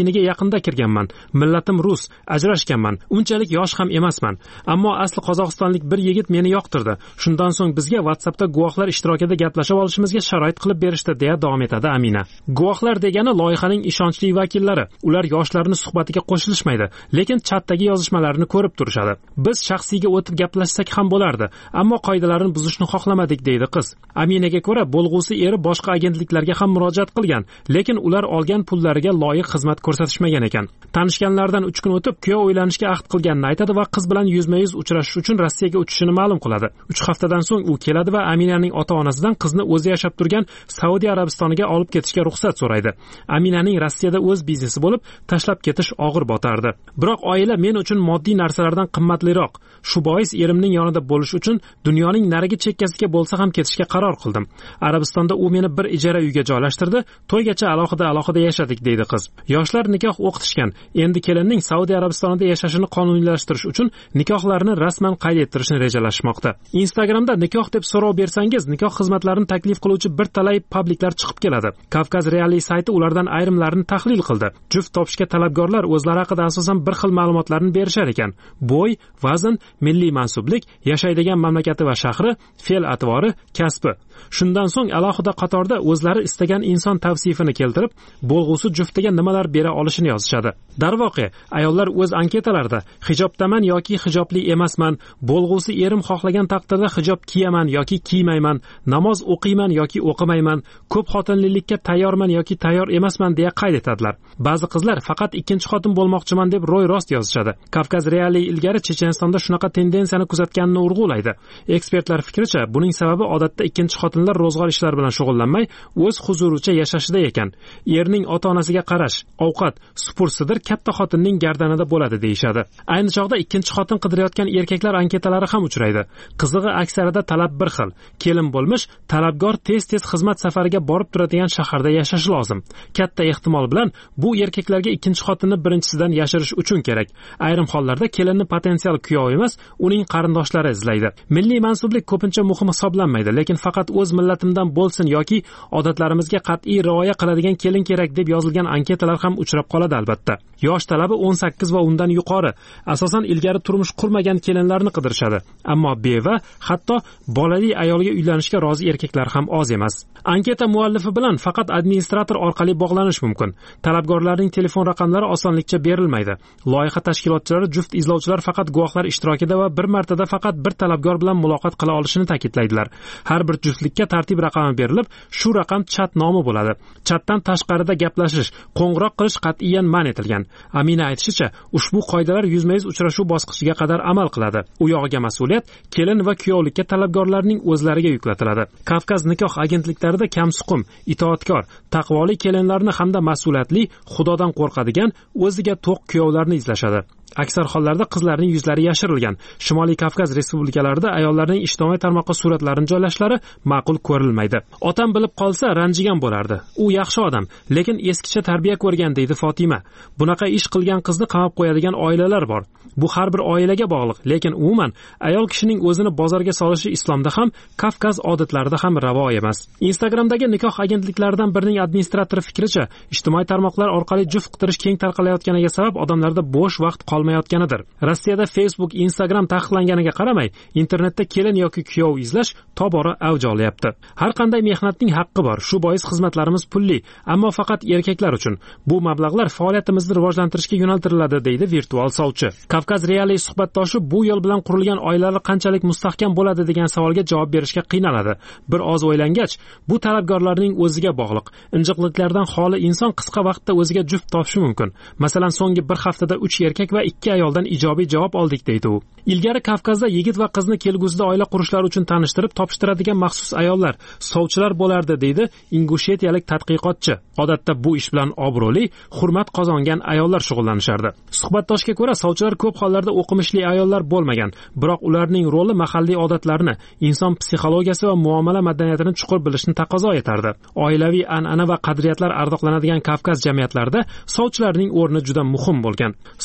diniga yaqinda kirganman, millatim rus, ajrashganman, unchalik yosh ham emasman, ammo asli qozog'istonlik bir yigit meni yoqtirdi. Shundan so'ng bizga WhatsAppda guvohlar ishtirokida gaplashib olishimizga sharoit qilib berishdi, deya davom etadi Amina. Guvohlar degani loyihaning ishonchli vakillari. Ular yoshlarni suhbatiga qo'shilishmaydi, lekin chatdagi yozishmalarini ko'rib turishadi. Biz shaxsiyga o'tib gaplashsak ham bo'lardi, ammo qoidalarni buzishni xohlamadik, deydi qiz. Aminaga ko'ra, bo'lg'usi eri boshqa agentliklarga ham murojaat qilgan, lekin ular olgan pullariga loyiq xizmat ko'rsatishmagan ekan. Tanishganlardan 3 kun o'tib kuyov uylanishga ahd qilganini aytadi va qiz bilan yuzma-yuz uchrashish uchun Rossiyaga uchishini ma'lum qiladi. 3 haftadan so'ng u keladi va Aminaning ota-onasidan qizni o'zi yashab turgan Saudiya Arabistoniga olib ketishga ruxsat so'raydi. Aminaning Rossiyada o'z biznesi bo'lib, tashlab ketish og'ir botardi. Biroq oila men uchun moddiy narsalardan qimmatliroq. Shu bois erimning yonida bo'lish uchun dunyoning narigi chekkasiga bo'lsa ham ketishga qaror qildim. Arabistonda u meni bir ijara uyga joylashtirdi, to'ygacha alohida yashadik, deydi qiz. Yoshlar nikoh o'qitishgan. Endi kelinning Saudiya Arabistonida yashashini qonuniylashtirish uchun nikohlarni rasman qayd ettirishni rejalashmoqda. Instagramda nikoh deb so'rov bersangiz, nikoh xizmatlarini taklif qiluvchi bir talay publiklar chiqib keladi. Kavkaz Realiy sayti ulardan ayrimlarini tahlil qildi. Juft topishga talabgorlar o'zlari haqida asosan bir xil ma'lumotlarni berishar ekan. Bo'y, vazn, milliy mansublik, yashaydigan mamlakati va shahri, fe'l-atvori, kasbi. Shundan so'ng alohida qatorda o'zlari istagan inson tavsifini keltirib, bo'lg'usi juftiga nimalar bera olishini yozishadi. Darvoqe, ayollar o'z anketalarida hijobdaman yoki hijobli emasman, bo'lg'usi erim xohlagan taqdirda hijob kiyaman yoki kiymayman, namoz o'qiyman yoki o'qimayman, ko'p xotinlilikka tayyorman yoki tayyor emasman deya qayd etadilar. Ba'zi qizlar faqat ikkinchi xotin bo'lmoqchiman deb ro'y-rost yozishadi. Kavkaz Realiy ilgari Chechenistonda shunaqa tendensiyani kuzatganini urg'ulaydi. Ekspertlar fikricha, buning sababi odatda ikkinchi xotinlar ro'zg'or ishlari bilan shug'ullanmay, o'z huzuricha yashashida ekan. Erning ota-onasiga qarash, ovqat, supursidir katta xotinning gardanida bo'ladi, deyishadi. Ayni chog'da ikkinchi xotin qidirayotgan erkaklar anketalari ham uchraydi. Qizig'i aksarida talab bir xil. Kelin bo'lmish, talabgor tez-tez xizmat safariga borib turadigan shaharda yashashi lozim. Katta ehtimol bilan bu erkaklarga ikkinchi xotinni birinchisidan yashirish uchun kerak. Ayrim hollarda kelinni potensial kuyov emas, uning qarindoshlari izlaydi. Milliy mansublik ko'pincha muhim hisoblanmaydi, lekin faqat o'z millatimdan bo'lsin yoki odatlarimizga qat'iy rioya qiladigan kelin kerak deb yozilgan anketalar ham uchrab qoladi albatta. Yosh talabi 18 va undan yuqori. Asosan ilgari turmush qurmagan kelinlarni qidirishadi. Ammo beva, hatto bolali ayolga uylanishga rozi erkaklar ham oz emas. Anketa muallifi bilan faqat administrator orqali bog'lanish mumkin. Talabgorlarning telefon raqamlari osonlikcha berilmaydi. Loyiha tashkilotchilari juft izlovchilar faqat guvohlar ishtirokida va bir martada faqat bir talabgor bilan muloqot qila olishini ta'kidlaydilar. Har bir juftlikka tartib raqami berilib, shu raqam chat nomi bo'ladi. Chatdan tashqarida gaplashish, qo'ng'iroq qilish qat'iyan man etilgan. Amina aytishicha, ushbu qoidalar yuzma-yuz uchrashuv bosqichiga qadar amal qiladi. U yog'iga mas'uliyat kelin va kuyovlikka talabgorlarning o'zlariga yuklatiladi. Kavkaz nikoh agentliklarida kamsuqum, itoatkor, taqvoli kelinlarni hamda mas'uliyatli, Xudodan qo'rqadigan, o'ziga to'q kuyovlarni izlashadi. Aksar hollarda qizlarning yuzlari yashirilgan. Shimoliy Kavkaz respublikalarida ayollarning ijtimoiy tarmoqqa suratlarini joylashlari ma'qul ko'rilmaydi. Otam bilib qolsa ranjigan bo'lardi. U yaxshi odam, lekin eskicha tarbiya ko'rgan, deydi Fatima. Bunaqa ish qilgan qizni qamab qo'yadigan oilalar bor. Bu har bir oilaga bog'liq, lekin umuman ayol kishining o'zini bozorga solishi islomda ham, Kavkaz odatlarida ham ravo emas. Instagramdagi nikoh agentliklaridan birining administratori fikricha, ijtimoiy tarmoqlar orqali juft qidirish keng tarqalayotganiga sabab odamlarda bo'sh vaqt qolmayotganidir. Rossiyada Facebook, Instagram taqiqlanganiga qaramay, internetda kelin yoki kuyov izlash tobora avj olyapti. Har qanday mehnatning haqqi bor. Shu bois xizmatlarimiz pulli, ammo faqat erkaklar uchun. Bu mablag'lar faoliyatimizni rivojlantirishga yo'naltiriladi, deydi virtual sovchi. Kavkaz Realiy suhbatdoshi bu yo'l bilan qurilgan oilalar qanchalik mustahkam bo'ladi degan savolga javob berishga qiynaladi. Bir oz o'ylangach, bu talabgorlarning o'ziga bog'liq. Injiqliklardan xoli inson qisqa vaqtda o'ziga juft topishi mumkin. Masalan, so'nggi bir haftada 3 erkak va 2 ayoldan ijobiy javob oldik, deydi u. Ilgari Kavkazda yigit va qizni kelgusida oila qurishlari uchun tanishtirib topshiradigan maxsus ayollar, sovchilar bo'lardi, deydi ingushetiyalik tadqiqotchi. Odatda bu ish bilan obro'li, hurmat qozongan ayollar shug'ullanishardi. Suhbatdoshga ko'ra, sovchilar ko'p hollarda o'qimishli ayollar bo'lmagan, biroq ularning roli mahalliy odatlarni, inson psixologiyasi va muomala madaniyatini chuqur bilishni taqozo etardi. Oilaviy an'ana va qadriyatlar ardoqlanadigan Kavkaz jamiyatlarida sovchilarning o'rni juda muhim bo'lgan. Sovchi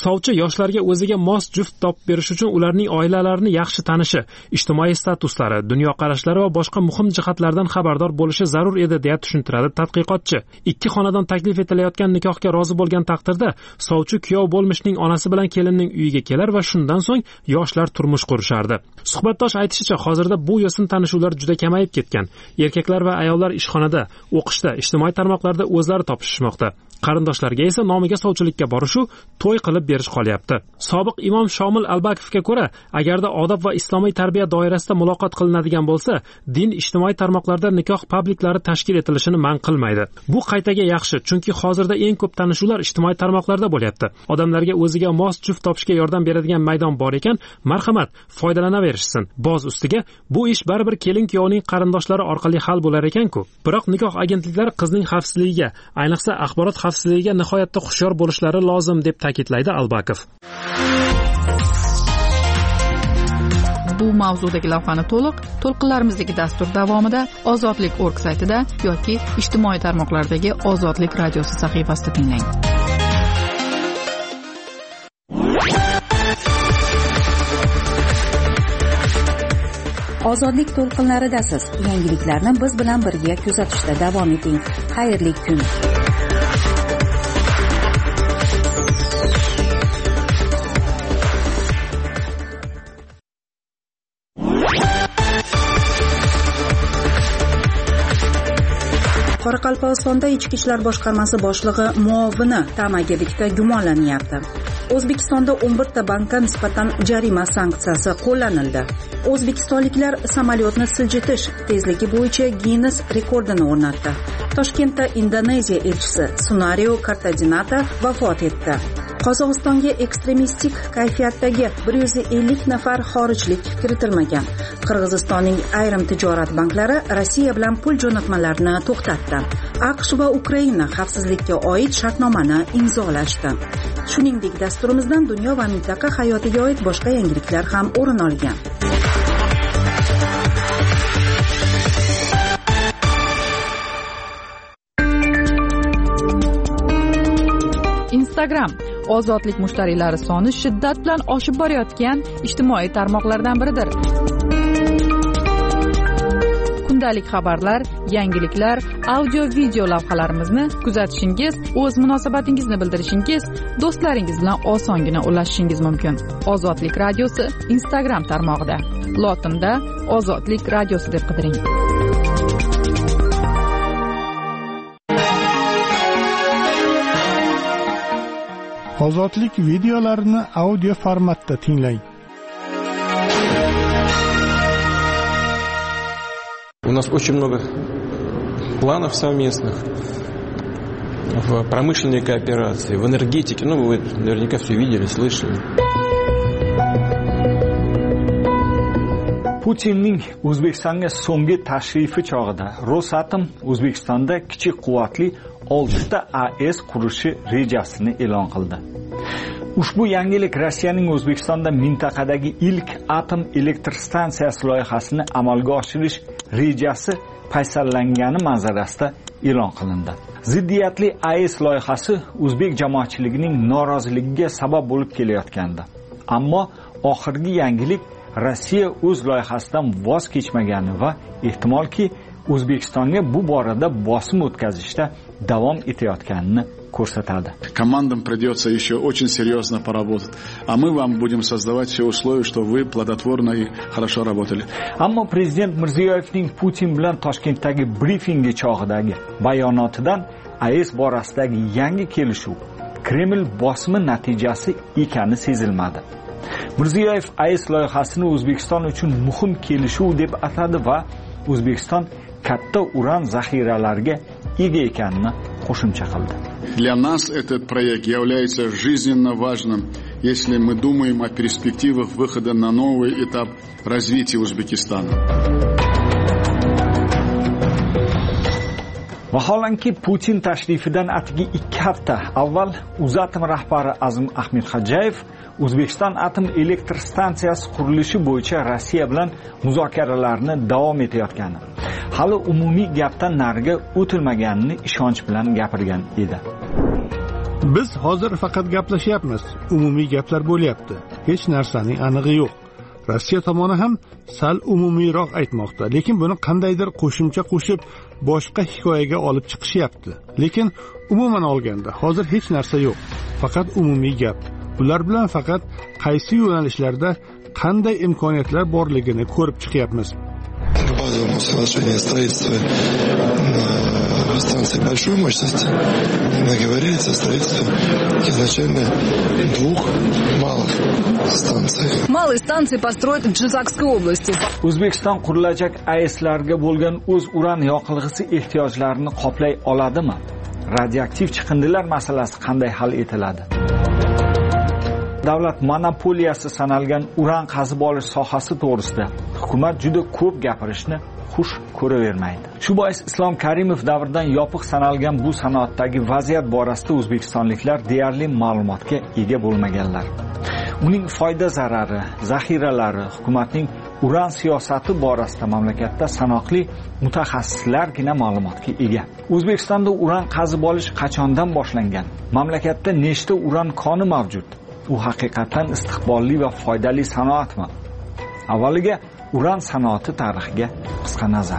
yoshlarga o'ziga mos juft topib berish uchun ularning oilalarini yaxshi tanishi, ijtimoiy statuslari, dunyoqarashlari va boshqa muhim jihatlardan xabardor bo'lishi zarur edi deya tushuntiradi tadqiqotchi. Ikki xonadon taklif etilayotgan nikohga rozi bo'lgan taqdirda sovchi kuyov bo'lmishning onasi bilan kelinning uyiga kelar va shundan so'ng yoshlar turmush qurishardi. Suhbatdosh aytishicha, hozirda bu yo'sin tanishuvlar juda kamayib ketgan. Erkaklar va ayollar ishxonada, o'qishda, ijtimoiy tarmoqlarda o'zlari topishmoqda. Qarindoshlarga esa nomiga sovchilikka borishu to'y qilib berish qolyapti. Sobiq imom Shomil Albakovga ko'ra, agarda odob va islomiy tarbiya doirasida muloqot qilinadigan bo'lsa, din ijtimoiy tarmoqlarda nikoh publiklari tashkil etilishini man qilmaydi. Bu qaytaga yaxshi, chunki hozirda eng ko'p tanishuvlar ijtimoiy tarmoqlarda bo'lyapti. Odamlarga o'ziga mos juft topishga yordam beradigan maydon bor ekan, marhamat, foydalanaverishsin. Boz ustiga bu ish baribir kelin-kuyovning qarindoshlari orqali hal bo'lar ekan-ku. Biroq nikoh agentliklari qizning xavfsizligiga, ayniqsa axborot xavfsizligiga nihoyatda hushyor bo'lishlari lozim deb ta'kidlaydi Albakov. Bu mavzudagi lavhani to'lqinlarimizdagi dastur davomida ozodlik.org saytida yoki ijtimoiy tarmoqlardagi Ozodlik radiosi sahifasida tinglang. Ozodlik to'lqinlaridasiz. Yangiliklarni biz bilan birga kuzatishda davom eting. Xayrli kun. Qoraqalpog'istonda Ichki ishlar boshqarmasi boshlig'i muovini tamagirlikda gumonlanyapti. O'zbekistonda 11 ta bankka nisbatan jarima sanksiyasi qo'llanildi. O'zbekistonliklar samolyotni siljitish tezligi bo'yicha Guinness rekordini o'rnatdi. Toshkentda Indoneziya elchisi Sunario Kartadinata vafot etdi. Qozog'istonga ekstremistik kayfiyatdagi 150 nafar xorijlik kiritilmagan. Qirg'izistonning ayrim tijorat banklari Rossiya bilan pul jo'natmalarini to'xtatdi. AQSh va Ukraina xavfsizlikka oid shartnomani imzolashdi. Shuningdek, dasturimizdan dunyo va mintaqa hayotiga oid boshqa yangiliklar ham o'rin olgan. Instagram ozodlik mushtariylari soni shiddat bilan oshib borayotgan ijtimoiy tarmoqlardan biridir. Kundalik xabarlar, yangiliklar, audio-video lavhalarimizni kuzatishingiz, o'z munosabatingizni bildirishingiz, do'stlaringiz bilan osongina ulashishingiz mumkin. Ozodlik radiosi Instagram tarmog'ida. Lotinda Ozodlik radiosi deb qidiring. Ozodlik videolarini audio formatda tinglang. У нас очень много планов совместных в промышленной кооперации, в энергетике. Ну, вы наверняка все видели, слышали. Putinning O'zbekistonga so'nggi tashrifi chog'ida Rosatom O'zbekistonda kichik quvvatli 6 ta AES qurishi rejasini e'lon qildi. Ushbu yangilik Rossiyaning O'zbekistonda mintaqadagi ilk atom elektr stansiyasi loyihasini amalga oshirish rejasi paysalangani manzarasida e'lon qilindi. Ziddiyatli AES loyihasi o'zbek jamoatchiligining noroziligiga sabab bo'lib kelayotgandi. Ammo oxirgi yangilik Rossiya o'z loyihasidan voz kechmagani va ehtimolki O'zbekistonga bu borada bosim o'tkazishda davom etayotganini ko'rsatadi. Командам придется еще очень серьезно поработать, а мы вам будем создавать все условия, чтобы вы плодотворно и хорошо работали. Ammo prezident Mirziyoyevning Putin bilan Toshkentdagi brifingi chog'idagi bayonotidan AES borasidagi yangi kelishuv Kreml bosimi natijasi ekani sezilmadi. Mirziyoyev AES loyihasini O'zbekiston uchun muhim kelishuv deb atadi va O'zbekiston katta uran zaxiralariga ega ekanini qo'shimcha qildi. Для нас этот проект является жизненно важным, если мы думаем о перспективах выхода на новый этап развития Узбекистана. Vaholanki Putin tashrifidan atigi 2 hafta avval Uzatom rahbari Azim Ahmedxo'jayev O'zbekiston atom elektr stansiyasi qurilishi bo'yicha Rossiya bilan muzokaralarni davom etayotgani, hali umumiy gapdan nariga o'tilmaganini ishonch bilan gapirgan edi. Biz hozir faqat gaplashyapmiz, umumiy gaplar bo'lyapti. Hech narsaning anig'i yo'q. Rossiya tomoni ham sal umumiyroq aytmoqda, lekin buni qandaydir qo'shimcha qo'shib boshqa hikoyaga olib chiqishyapti. Lekin umuman olganda hozir hech narsa yo'q, faqat umumiy gap. Ular bilan faqat qaysi yo'nalishlarda qanday imkoniyatlar borligini ko'rib chiqyapmiz. Базовому соглашению о строительстве станции большой мощности договорились о строительстве изначально 2 малых станций. Малые станции построят в Джизакской области. O'zbekiston qurilajak AESlarga bo'lgan o'z uran yoqilg'isi ehtiyojlarini qoplay oladimi? Radioaktiv chiqindilar masalasi qanday hal etiladi? Davlat monopoliyasi sanalgan uran qazib olish sohasi to'g'risida hukumat juda ko'p gapirishni xush ko'ravermaydi. Shu bois Islom Karimov davridan yopiq sanalgan bu sanoatdagi vaziyat borasida o'zbekistonliklar deyarli ma'lumotga ega bo'lmaganlar. Uning foyda zarari, zaxiralari, hukumatning uran siyosati borasida mamlakatda sanoqli mutaxassislargina ma'lumotga ega. O'zbekistonda uran qazib olish qachondan boshlangan? Mamlakatda nechta uran koni mavjud? U haqiqatan istiqbolli va foydali sanoatmi? Avvaliga uran sanoati tarixiga qisqa nazar.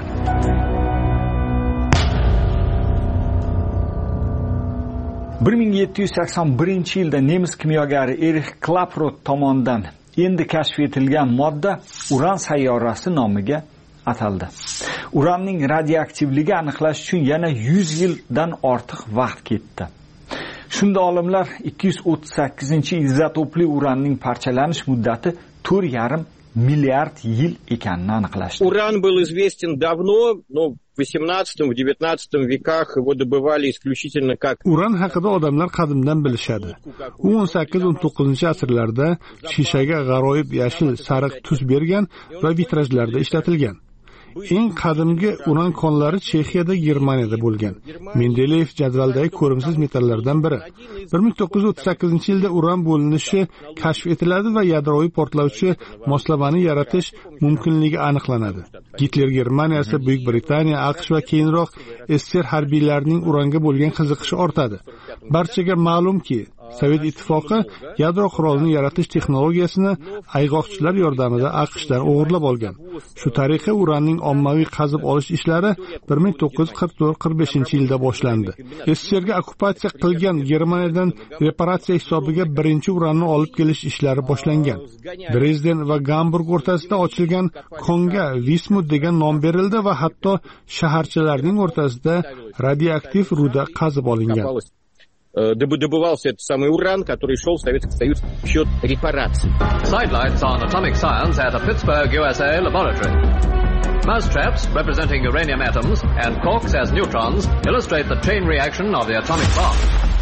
Bir 1781-yilda nemis kimyogari Erich Klaproth tomonidan endi kashf etilgan modda uran sayyorasi nomiga ataldi. Uranning radioaktivligi aniqlash uchun yana 100 yildan ortiq vaqt ketdi. Shunda olimlar 238-izotopli uranning parchalanish muddati 4,5 milliard yil ekanini aniqlashdi. Уран был известен давно, но в 18-19 веках его добывали исключительно как... Uran haqida odamlar qadimdan bilishadi. U 18-19 asrlarda shishaga g'aroyib yashil sariq tus bergan va vitrajlarda ishlatilgan. Eng qadimgi uran konlari Chexiyada, Germaniyada bo'lgan. Mendeleyev jadvaldagi ko'rimsiz metallardan biri. 1938-yilda uran bo'linishi kashf etiladi va yadroviy portlovchi moslamani yaratish mumkinligi aniqlanadi. Gitler Germaniyasi, Buyuk Britaniya, AQSh va keyinroq SSR harbiylarining uranga bo'lgan qiziqishi ortadi. Barchaga ma'lumki, Sovet ittifoqi yadro qurolini yaratish texnologiyasini ayg'oqchilar yordamida AQShdan o'g'irlab olgan. Shu tariqa uranning ommaviy qazib olish ishlari 1944-45 yilda boshlandi. SSRga okkupatsiya qilgan Germaniyadan reparatsiya hisobiga birinchi uranni olib kelish ishlari boshlangan. Dresden va Gamburg o'rtasida ochilgan konga Vismut degan nom berildi va hatto shaharchalarning o'rtasida radioaktiv ruda qazib olingan. Добывался этот самый уран, который шел в Советский Союз в счет репараций. Sidelights on atomic science at a Pittsburgh, USA laboratory. Mousetraps representing uranium atoms and corks as neutrons illustrate the chain reaction of the atomic bomb.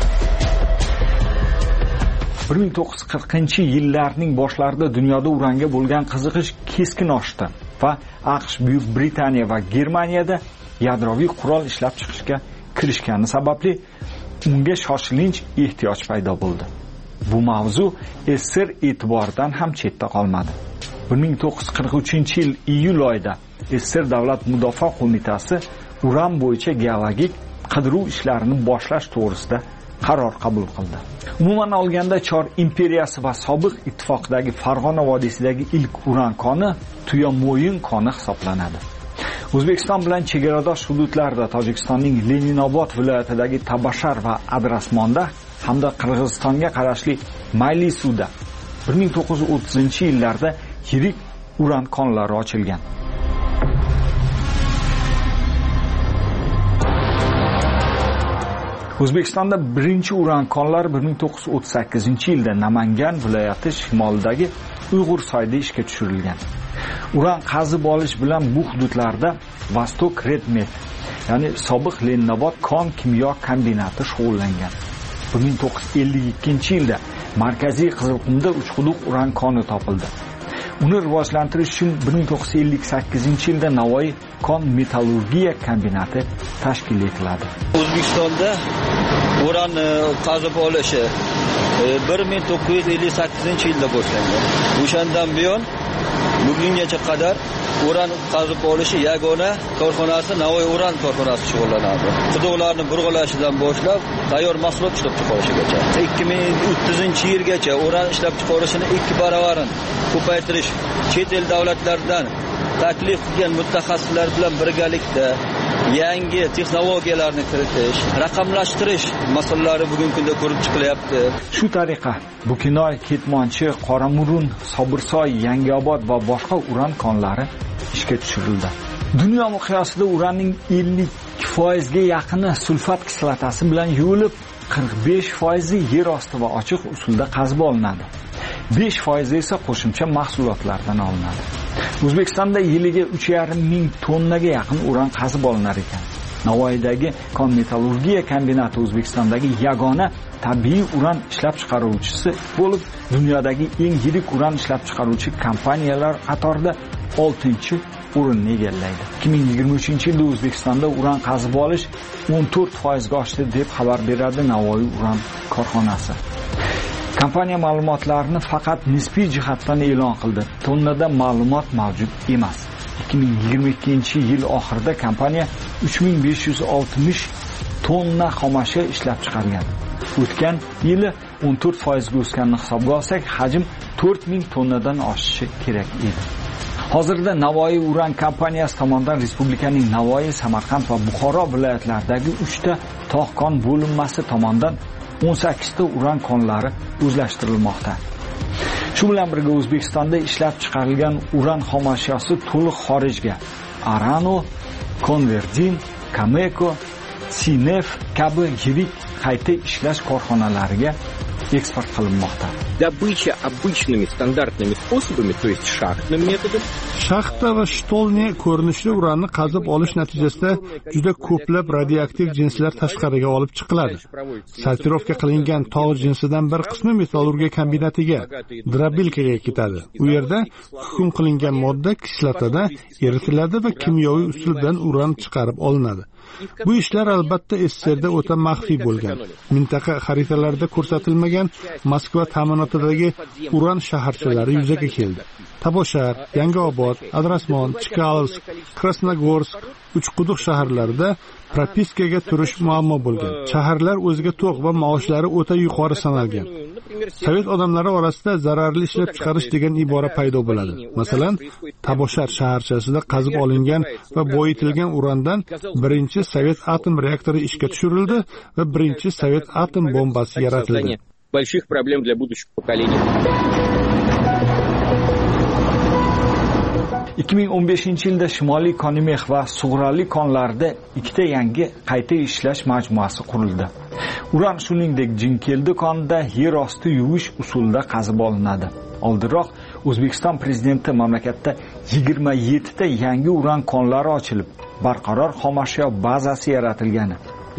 1940-yillarning boshlarida dunyoda uranga bo'lgan qiziqish keskin oshdi va AQSh, Buyuk Britaniya va Germaniyada yadroviy qurol ishlab chiqishga kirishgani sababli unga shoshilinch ehtiyoj paydo bo'ldi. Bu mavzu SSR e'tiboridan ham chetda qolmadi. 1943-yil iyul oyida SSR Davlat Mudofaa qo'mitasi uran bo'yicha geologik qidiruv ishlarini boshlash to'g'risida qaror qabul qildi. Umuman olganda Chor imperiyasi va sobiq ittifoqdagi Farg'ona vodiysidagi ilk uran koni Tuyamo'yin koni hisoblanadi. O'zbekiston bilan chegaradosh hududlarda Tojikistonning Leninobod viloyatidagi Tabashar va Adrasmonda hamda Qirg'izistonga qarashli Maylisuvda 1930-yillarda yirik uran konlari ochilgan. O'zbekistonda birinchi uran konlar 1938-yilda Namangan viloyati shimolidagi Uyg'ursoyda ishga tushirilgan. Uran qazib olish bilan bu hududlarda Vostok Redmet, ya'ni sobiq Leninobod kon kimyo kombinati shug'ullangan. 1952-yilda Markaziy Qizilqumda Uchquduq uran koni topildi. Uni rivojlantirish uchun 1958-yilda Navoiy kon metallurgiya kombinati tashkil etiladi. O'zbekistonda uran qazib olishi 1958-yilda boshlangan. O'shandan buyon bugungacha qadar uran qazib olishi yagona korxonasi Navoiy uran korxonasi shug'ullanadi. Quduqlarni burg'alashidan boshlab tayyor mahsulot ishlab chiqarishgacha 2030-yilgacha uran ishlab chiqarishini 2 baravarini ko'paytirish, chet el davlatlardan taklif qilgan mutaxassislar bilan birgalikda yangi texnologiyalarni kiritish, raqamlashtirish masalalari bugungi kunda ko'rib chiqilyapti. Shu tariqa Bukinoy, Ketmonchi, Qoramurun, Sobirsoy, Yangiobod va boshqa uran konlari ishga tushirildi. Dunyo miqyosida uranning 50% ga yaqini sulfat kislotasi bilan yuvilib, 45% yer osti va ochiq usulda qazib olinadi. 5% esa qo'shimcha mahsulotlardan olinadi. O'zbekistonda yiliga 3,5 ming tonnaga yaqin uran qazib olinar ekan. Navoiydagi kon metallurgiya kombinati O'zbekistondagi yagona tabiiy uran ishlab chiqaruvchisi bo'lib, dunyodagi eng yirik uran ishlab chiqaruvchi kompaniyalar qatorida 6-o'rinni egallaydi. 2023-yilda O'zbekistonda uran qazib olish 14% ga oshdi deb xabar beradi Navoiy uran korxonasi. Kompaniya ma'lumotlarini faqat nisbiy jihatdan e'lon qildi. Tonnada ma'lumot mavjud emas. 2022-yil oxirida kompaniya 3560 tonna xomashyo ishlab chiqargan. O'tgan yili 14% ga o'sganini hisobga olsak, hajm 4000 tonnadan oshishi kerak edi. Hozirda Navoiy uran kompaniyasi tomonidan respublikaning Navoiy, Samarqand va Buxoro viloyatlaridagi 3 ta tog' kon bo'linmasi tomonidan 18 ta uran konlari o'zlashtirilmoqda. Shu bilan birga O'zbekistonda ishlab chiqarilgan uran xomashyosi to'liq xorijga Arano, Converdin, Cameco, Sinef kabi yirik qayta ishlash korxonalariga eksport qilinmoqda. Добыча обычными стандартными способами, то есть шахтным методом. Shaxta va shtolni ko'rinishli uranni qazib olish natijasida juda ko'plab radioaktiv jinslar tashqariga olib chiqiladi. Sortirovka qilingan tog' jinsidan bir qismi metallurgiya kombinatiga, Drabilkaga ketadi. U yerda hukm qilingan modda kislotada eritiladi va kimyoviy usul bilan uran chiqarib olinadi. Bu ishlar albatta SSRda o'ta maxfiy bo'lgan. Mintaqa xaritalarida ko'rsatilmagan Moskva ta'minotidagi uran shaharchalari yuzaga keldi. Taboshar, Yangiobod, Adrasmon, Chkalsk, Krasnogorsk, Uchquduq shaharlarida propiskaga turish muammo bo'lgan. Shaharlar o'ziga to'q va maoshlari o'ta yuqori sanalgan. Sovet odamlari orasida zararli ishlab chiqarish degan ibora paydo bo'ladi. Masalan, Taboshar shaharchasida qazib olingan va boyitilgan urandan birinchi Sovet atom reaktori ishga tushirildi va birinchi Sovet atom bombasi yaratildi. Больших проблем для будущих поколений. 2015-yilda Shimoliy Konimix va Sug'urali konlarda 2 ta yangi qayta ishlash majmuasi qurildi. Uran shuningdek Jinkeldi konida yer osti yuvish usulida qazib olinadi. Oldinroq O'zbekiston prezidenti mamlakatda 27 ta yangi uran konlari ochilib, barqaror xomashyo bazasi yaratilgani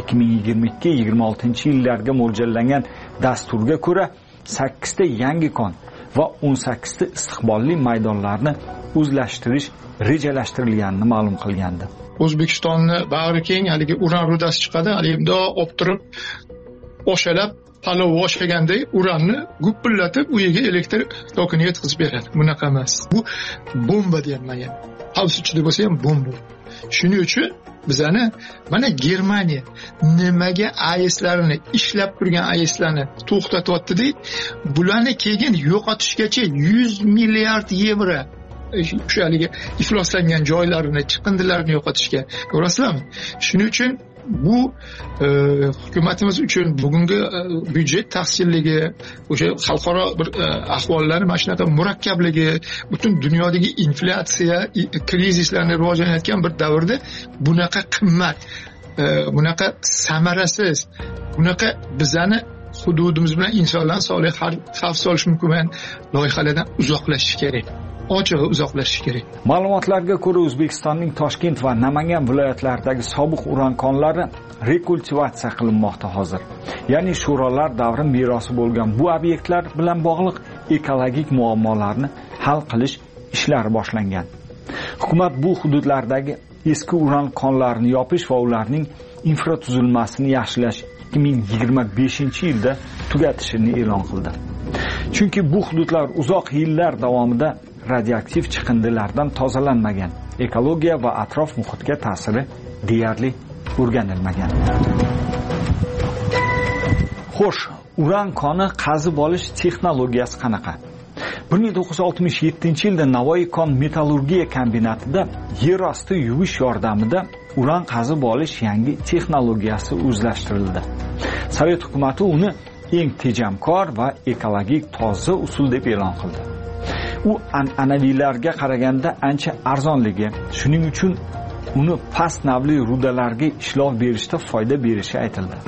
2022-26-yillarga mo'ljallangan dasturga ko'ra 8 ta yangi kon va 18 ta istiqbolli maydonlarni o'zlashtirish rejalashtirilganini ma'lum qilgandi. O'zbekistonni bag'ri keng haligi uran rudasi chiqadi, haligi mundoq turib oshalab palov oshaganday uranni gupillatib u yerga elektr tokini yetkazib beradi. Bunaqa emas. Bu bomba deyapman. Xavf ichida bo'lsa ham bomba. Shuning uchun bizani mana Germaniya nimaga AESlarini ishlab turgan AESlarni to'xtatyapti-da, bularni keyin yo'qotishgacha 100 milliard yevro o'sha haligi ifloslangan joylarini, chiqindilarini yo'qotishga, ko'rasizlarmi? Shuning uchun bu hukumatimiz uchun bugungi byudjet taqsirligi, o'sha xalqaro bir ahvollar mana shunaqa murakkabligi, butun dunyodagi inflyatsiya, krizislarni rivojlanayotgan bir davrda bunaqa qimmat, bunaqa samarasiz, bunaqa bizani hududimiz bilan insonlar sog'liq xavf solishi mumkin bo'lgan loyihalardan uzoqlashish kerak. Ochig'i uzoqlashish kerak. Ma'lumotlarga ko'ra O'zbekistonning Toshkent va Namangan viloyatlaridagi sobiq uran konlari rekultivatsiya qilinmoqda hozir. Ya'ni sho'rolar davri merosi bo'lgan bu obyektlar bilan bog'liq ekologik muammolarni hal qilish ishlari boshlangan. Hukumat bu hududlardagi eski uran konlarini yopish va ularning infratuzilmasini yaxshilash 2025-yilda tugatishini e'lon qildi. Chunki bu hududlar uzoq yillar davomida radioaktiv chiqindilardan tozalanmagan. Ekologiya va atrof muhitga ta'siri deyarli o'rganilmagan. Xo'sh, uran koni qazib olish texnologiyasi qanaqa? 1967-yilda Navoiy kon metallurgiya kombinatida yer osti yuvish yordamida uran qazib olish yangi texnologiyasi o'zlashtirildi. Sovet hukumati uni eng tejamkor va ekologik toza usul deb e'lon qildi. U an'anaviylarga qaraganda ancha arzonligi, shuning uchun uni past navli rudalarga ishlov berishda foyda berishi aytildi.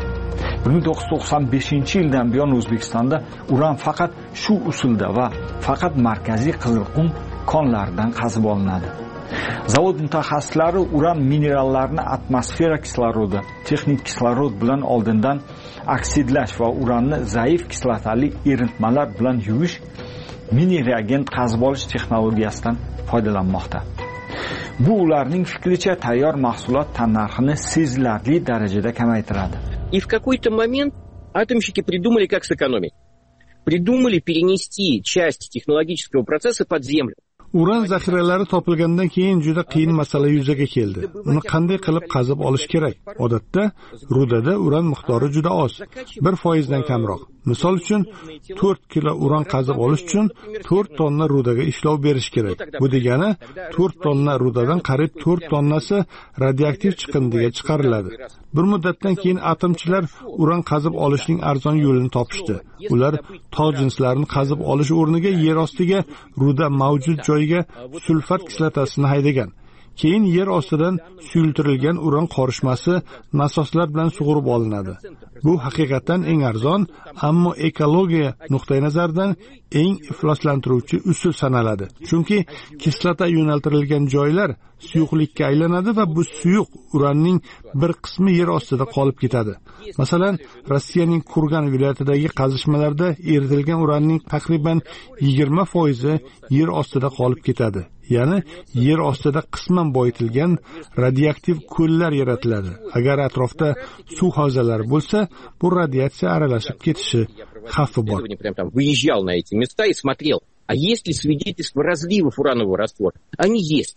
1995-yildan buyon O'zbekistonda uran faqat shu usulda va faqat markaziy Qizilqum konlaridan qazib olinadi. Zavod mutaxassislari uran minerallarini atmosfera kislorodi, texnik kislorod bilan oldindan oksidlash va uranni zaif kislotali eritmalar bilan yuvish mini reagent qazib olish texnologiyasidan foydalanmoqda. Bu ularning fikricha tayyor mahsulot tannarxini sezilarli darajada kamaytiradi. И в какой-то момент атомщики придумали, как сэкономить. Придумали перенести часть технологического процесса под землю. Uran zaxiralari topilgandan keyin juda qiyin masala yuzaga keldi. Uni qanday qilib qazib olish kerak? Odatda rudada uran miqdori juda oz, 1% dan kamroq. Misol uchun 4 kilo uran qazib olish uchun 4 tonna rudaga ishlov berish kerak. Bu degani 4 tonna rudadan qariyb 4 tonnasi radioaktiv chiqindiga chiqariladi. Bir muddatdan keyin atomchilar uran qazib olishning arzon yo'lini topishdi. Ular tog' jinslarini qazib olish o'rniga yer ostiga ruda mavjud joyiga sulfat kislotasini haydagan. Keyin yer ostidan suyultirilgan uran qorishmasi nasoslar bilan sug'urib olinadi. Bu haqiqatan eng arzon, ammo ekologiya nuqtai nazaridan eng ifloslantiruvchi usul sanaladi. Chunki kislota yo'naltirilgan joylar suyuqlikka aylanadi va bu suyuq uranning bir qismi yer ostida qolib ketadi. Masalan, Rossiyaning Kurgan viloyatidagi qazishmalarda eritilgan uranning taqriban 20% yer ostida qolib ketadi. Ya'ni yer ostida qisman boyitilgan radioaktiv ko'llar yaratiladi. Agar atrofda suv havzalari bo'lsa, bu radiatsiya aralashib ketishi xavfi bor. Выезжал на эти места и смотрел, а есть ли свидетельства разливов уранового раствора? Они есть.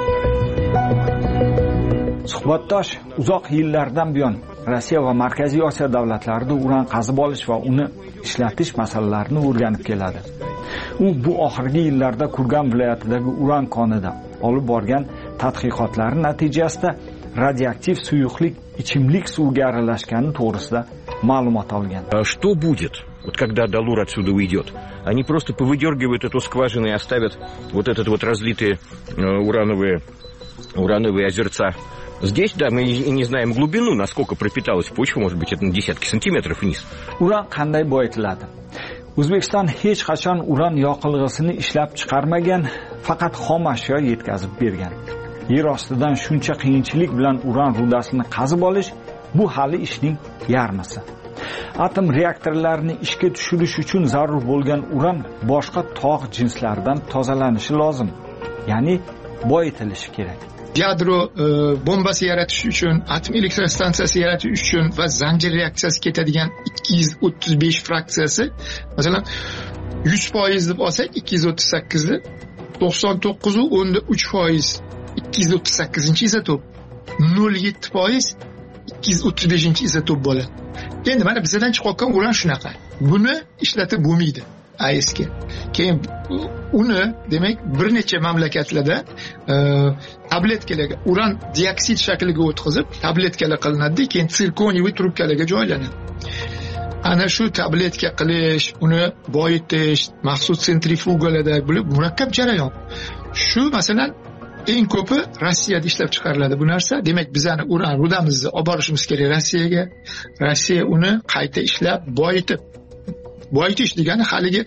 Suhbatdosh uzoq yillardan buyon Rossiya va Markaziy Osiyo davlatlarida uran qazib olish va uni ishlatish masalalarini o'rganib keladi. U bu oxirgi yillarda Kurgan viloyatidagi uran konida olib borgan tadqiqotlari natijasida radioaktiv suyuqlik ichimlik suviga aralashgani to'g'risida ma'lumot olgan. Что будет, вот когда Далур отсюда уйдет? Они просто повыдергивают эту скважину и оставят вот этот вот разлитые урановые озерца. Здесь, да, мы и не знаем глубину, насколько пропиталась почва, может быть, это на десятки сантиметров вниз. Uran qanday boyitiladi? O'zbekiston hech qachon uran yoqilg'isini ishlab chiqarmagan, faqat xom ashyo yetkazib bergan. Yer ostidan shuncha qiyinchilik bilan uran rudasini qazib olish bu hali ishning yarmisi. Atom reaktorlarini ishga tushirish uchun zarur bo'lgan uran boshqa tog' jinslaridan tozalanishi lozim. Ya'ni boyitilishi kerak. Yadro bombasi yaratish uchun, atom elektrostansiyasi yaratish uchun va zanjir reaksiyasi ketadigan 235 fraksiyasi, masalan 100% deb olsak 238 ni 99.3% 238-izotop, 0.7% 235-izotop bo'ladi. Endi mana bizdan chiqayotgan uran shunaqa. Buni ishlatib bo'lmaydi. AESga. Keyin uni demak bir necha mamlakatlarda tabletkalarga uran dioksid shakliga o'tkazib tabletkalar qilinadi, keyin sirkoniy trubkalarga joylanadi. Ana shu tabletka qilish, uni boyitish, maxsus sentrifugalarda bo'lib murakkab jarayon. Shu masalan eng ko'pi Rossiyada ishlab chiqariladi bu narsa. Demak, bizani uran rudamizni olib borishimiz kerak Rossiyaga. Rossiya uni qayta ishlab boyitish degani haligi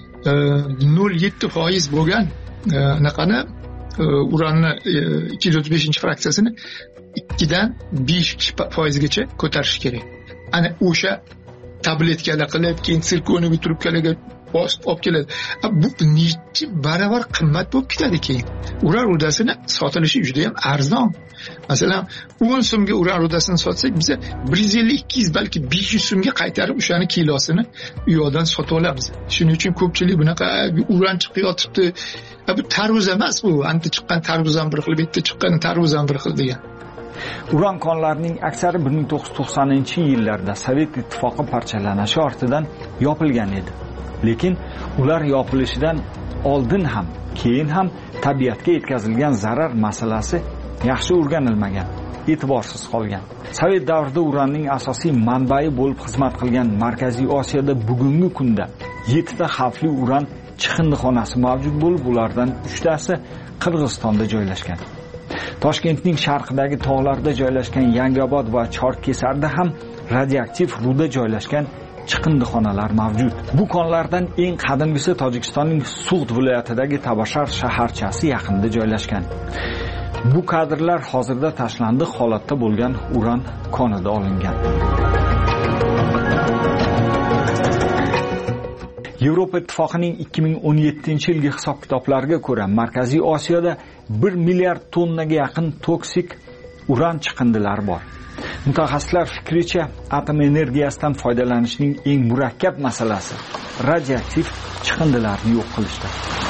0.7% bo'lgan anaqani uranni 235-fraksiyasini 2 dan 5% gacha ko'tarish kerak. Ana o'sha tabletkalar qilib, keyin sirkoniy trubkalarga olib keladi. Bu necha baravar qimmat bo'lib ketadi keyin. Uran rudasini sotilishi juda ham arzon. Masalan, 10 so'mga uran rudasini sotsak, biz 150-200 balki 500 so'mga qaytarib o'shani kilosini u yoqdan sotib olamiz. Shuning uchun ko'pchilik bunaqa uran chiqib yotibdi. Bu tarvuz emas bu. Anta chiqqan tarvuz ham bir xil, bu yerda chiqqan tarvuz ham bir xil degan. Uran konlarining aksari 1990-yillarda Sovet ittifoqi parchalanishi ortidan yopilgan edi. Lekin ular yopilishidan oldin ham, keyin ham tabiatga yetkazilgan zarar masalasi yaxshi o'rganilmagan, e'tiborsiz qolgan. Sovet davrida uranning asosiy manbai bo'lib xizmat qilgan Markaziy Osiyoda bugungi kunda 7 ta xavfli uran chiqindixonasi mavjud bo'lib, ulardan 3 tasi Qirg'izistonda joylashgan. Toshkentning sharqidagi tog'larda joylashgan Yangiobod va Chorkesarda ham radioaktiv ruda joylashgan chiqindixonalar mavjud. Bu konlardan eng qadimgisi Tojikistonning Sug'd viloyatidagi Tabashar shaharchasi yaqinida joylashgan. Bu kadrlar hozirda tashlandiq holatda bo'lgan uran konida olingan. Yevropa ittifoqining 2017-yilgi hisob-kitoblariga ko'ra, Markaziy Osiyoda 1 milliard tonnaga yaqin toksik uran chiqindilari bor. Mutaxassislar fikricha, atom energiyasidan foydalanishning eng murakkab masalasi radioaktiv chiqindilarni yo'q qilishdir.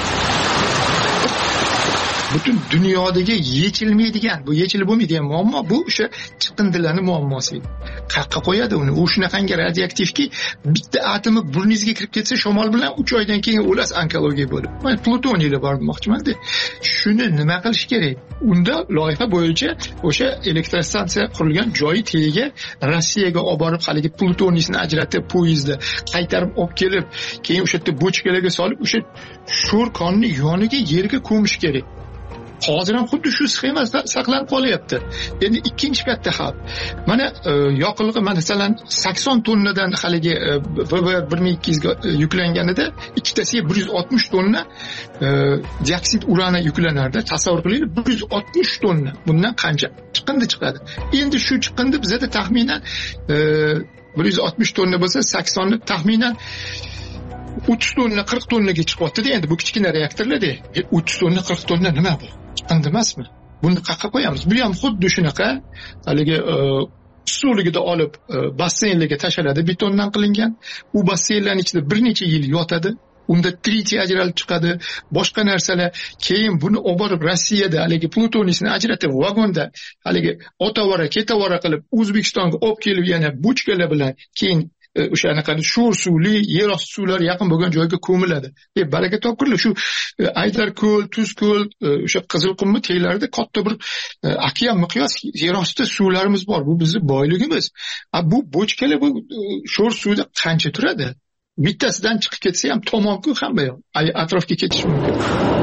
Butun dunyodagi yechilmaydigan, bu yechilib bo'lmaydigan muammo bu o'sha chiqindilarning muammosi. Qayerga qo'yadi uni? U shunaqangi radioaktivki, bitta atomi burningizga kirib ketsa, shamol bilan 3 oydan keyin o'lasiz onkologiya bo'lib. Men plutoniylar bor demoqchiman-da. Shuni nima qilish kerak? Unda loyiha bo'yicha o'sha elektrostansiya qurilgan joyi tagiga Rossiyaga olib borib, haligi plutoniyni ajratib, poyezdda qaytarib olib kelib, keyin o'sha yerda bochkalarga solib, o'sha sho'r konni yoniga yerga ko'mish kerak. Hozir ham xuddi shu sxemada saqlanib qolyapti. Endi ikkinchi katta xavf. Mana yoqilg'i masalan 80 tonnadan haligi VVR 1200 ga yuklanganida ikkitasiga 160 tonna dioksid urani yuklanardi. Tasavvur qiling, 160 tonna. Bundan qancha chiqindi chiqadi? Endi shu chiqindi bizda taxminan 160 tonna bo'lsa, 80 ni taxminan 30 tonna 40 tonnaga chiqyapti-da. Endi bu kichkina reaktorlarda 30 tonna 40 tonna nima bu? Chiqindi emasmi? Buni qayerga qo'yamiz? Bu ham xuddi shunaqa, haligi usuligida olib basseynlarga tashaladi, betondan qilingan. U basseynlarning ichida bir necha yil yotadi. Unda tritiy ajralib chiqadi, boshqa narsalar. Keyin buni olib borib Rossiyada haligi plutoniyni ajratib vagonda haligi otavara, ketavara qilib O'zbekistonga olib kelib yana bochkalar bilan keyin o'sha anaqa sho'r suvli, yer osti suvlari yaqin bo'lgan joyga ko'miladi. Baraka topkurlar shu Aydarko'l, Tuzko'l, o'sha Qizilqummi taglarida katta bir okean miqyos yer osti suvlarimiz bor. Bu bizning boyligimiz. Bu bochkalar bu sho'r suvda qancha turadi? Bittasidan chiqib ketsa ham tamom-ku hamma yoq. Atrofga ketish mumkin.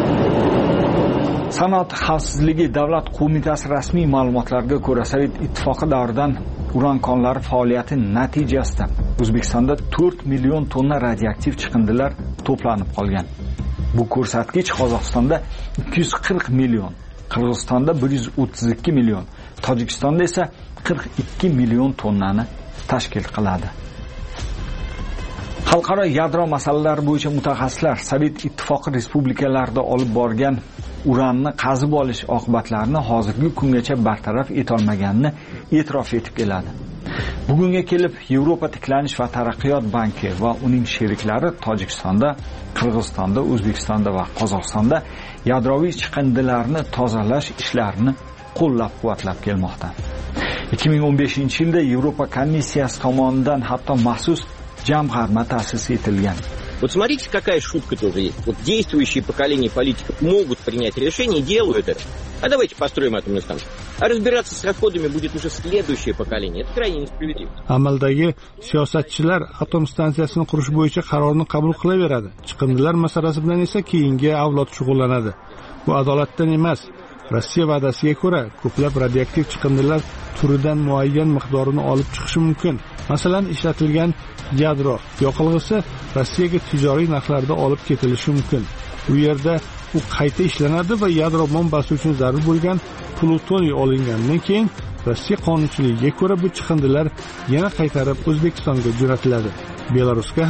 Sanoat xavfsizligi davlat qo'mitasi rasmiy ma'lumotlariga ko'ra, Sovet ittifoqi davridan uran konlari faoliyati natijasida O'zbekistonda 4 million tonna radioaktiv chiqindilar to'planib qolgan. Bu ko'rsatkich Qozog'istonda 240 million, Qirg'izistonda 132 million, Tojikistonda esa 42 million tonnani tashkil qiladi. Xalqaro yadro masalalari bo'yicha mutaxassislar Sovet ittifoqi respublikalarida olib borgan uranni qazib olish oqibatlarini hozirgi kungacha bartaraf etolmaganini e'tirof etib keladi. Bugunga kelib Yevropa tiklanish va taraqqiyot banki va uning sheriklari Tojikistonda, Qirg'izistonda, O'zbekistonda va Qozog'istonda yadroviy chiqindilarni tozalash ishlarini qo'llab-quvvatlab kelmoqda. 2015-yilda Yevropa komissiyasi tomonidan hatto maxsus jamg'arma ta'sis etilgan. Вот смотрите, какая шутка тоже есть. Вот действующие поколения политиков могут принять решение и делают это. А давайте построим атомную станцию. А разбираться с расходами будет уже следующее поколение. Это крайне несправедливо. Amaldagi siyosatchilar atom stansiyasini qurish bo'yicha qarorni qabul qilaveradi. Chiqindilar masalasi bilan esa keyingi avlod shug'ullanadi. Bu adolatdan emas. Rossiya va'dasiga ko'ra, ko'plab radioaktiv chiqindilar turidan muayyan miqdorini olib chiqishi mumkin. Masalan, ishlatilgan yadro yoqilg'isi Rossiyaga tijoriy narxlarda olib ketilishi mumkin. U yerda u qayta ishlanadi va yadro bombasi uchun zarur bo'lgan plutoniy olingandan keyin Rossiya qonunchiligiga ko'ra bu chiqindilar yana qaytarib O'zbekistonga jo'natiladi. Belarusga ham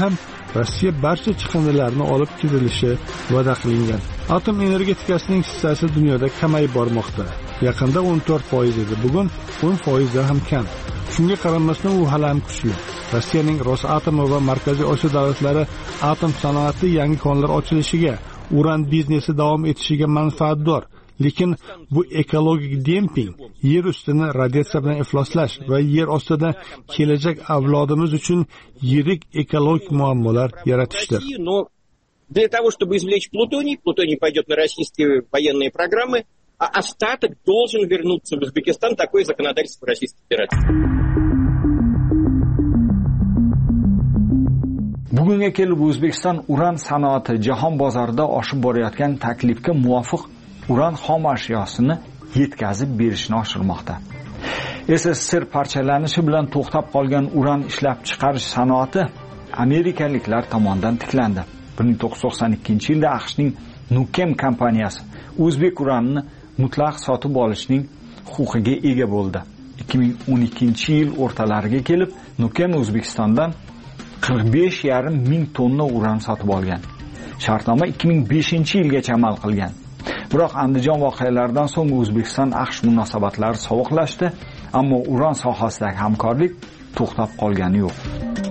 Rossiya barcha chiqindilarni olib ketilishi va'da qilingan. Atom energetikasining hissasi dunyoda kamayib bormoqda. Yaqinda 14% edi, bugun 10% ham kam. Shunga qaramasdan u hali ham kuchli. Rossiyaning Rosatom va Markaziy Osiyo davlatlari atom sanoati yangi konlar ochilishiga, uran biznesi davom etishiga manfaatdor. Lekin bu ekologik demping, yer ustini radiatsiya bilan ifloslash va yer ostida kelajak avlodimiz uchun yirik ekologik muammolar yaratishdir. Для того, чтобы извлечь плутоний пойдет на российские военные программы, а остаток должен вернуться в Узбекистан. Такое законодательство Российской Федерации. Bugunga kelib O'zbekiston uran sanoati jahon bozorida oshib borayotgan taklifga muvofiq uran xom ashyosini yetkazib berishni oshirmoqda. SSSR parchalanishi bilan to'xtab qolgan uran ishlab chiqarish sanoati amerikaliklar tomonidan tiklandi. 1992-yilda AQShning Nukem kompaniyasi o'zbek uranini mutlaq sotib olishning huquqiga ega bo'ldi. 2012-yil o'rtalariga kelib Nukem O'zbekistondan 45,5 ming tonna uran sotib olgan. Shartnoma 2005-yilgacha amal qilgan. Biroq Andijon voqealaridan so'ng O'zbekiston AQSh munosabatlari sovuqlashdi, ammo uran sohasidagi hamkorlik to'xtab qolgani yo'q.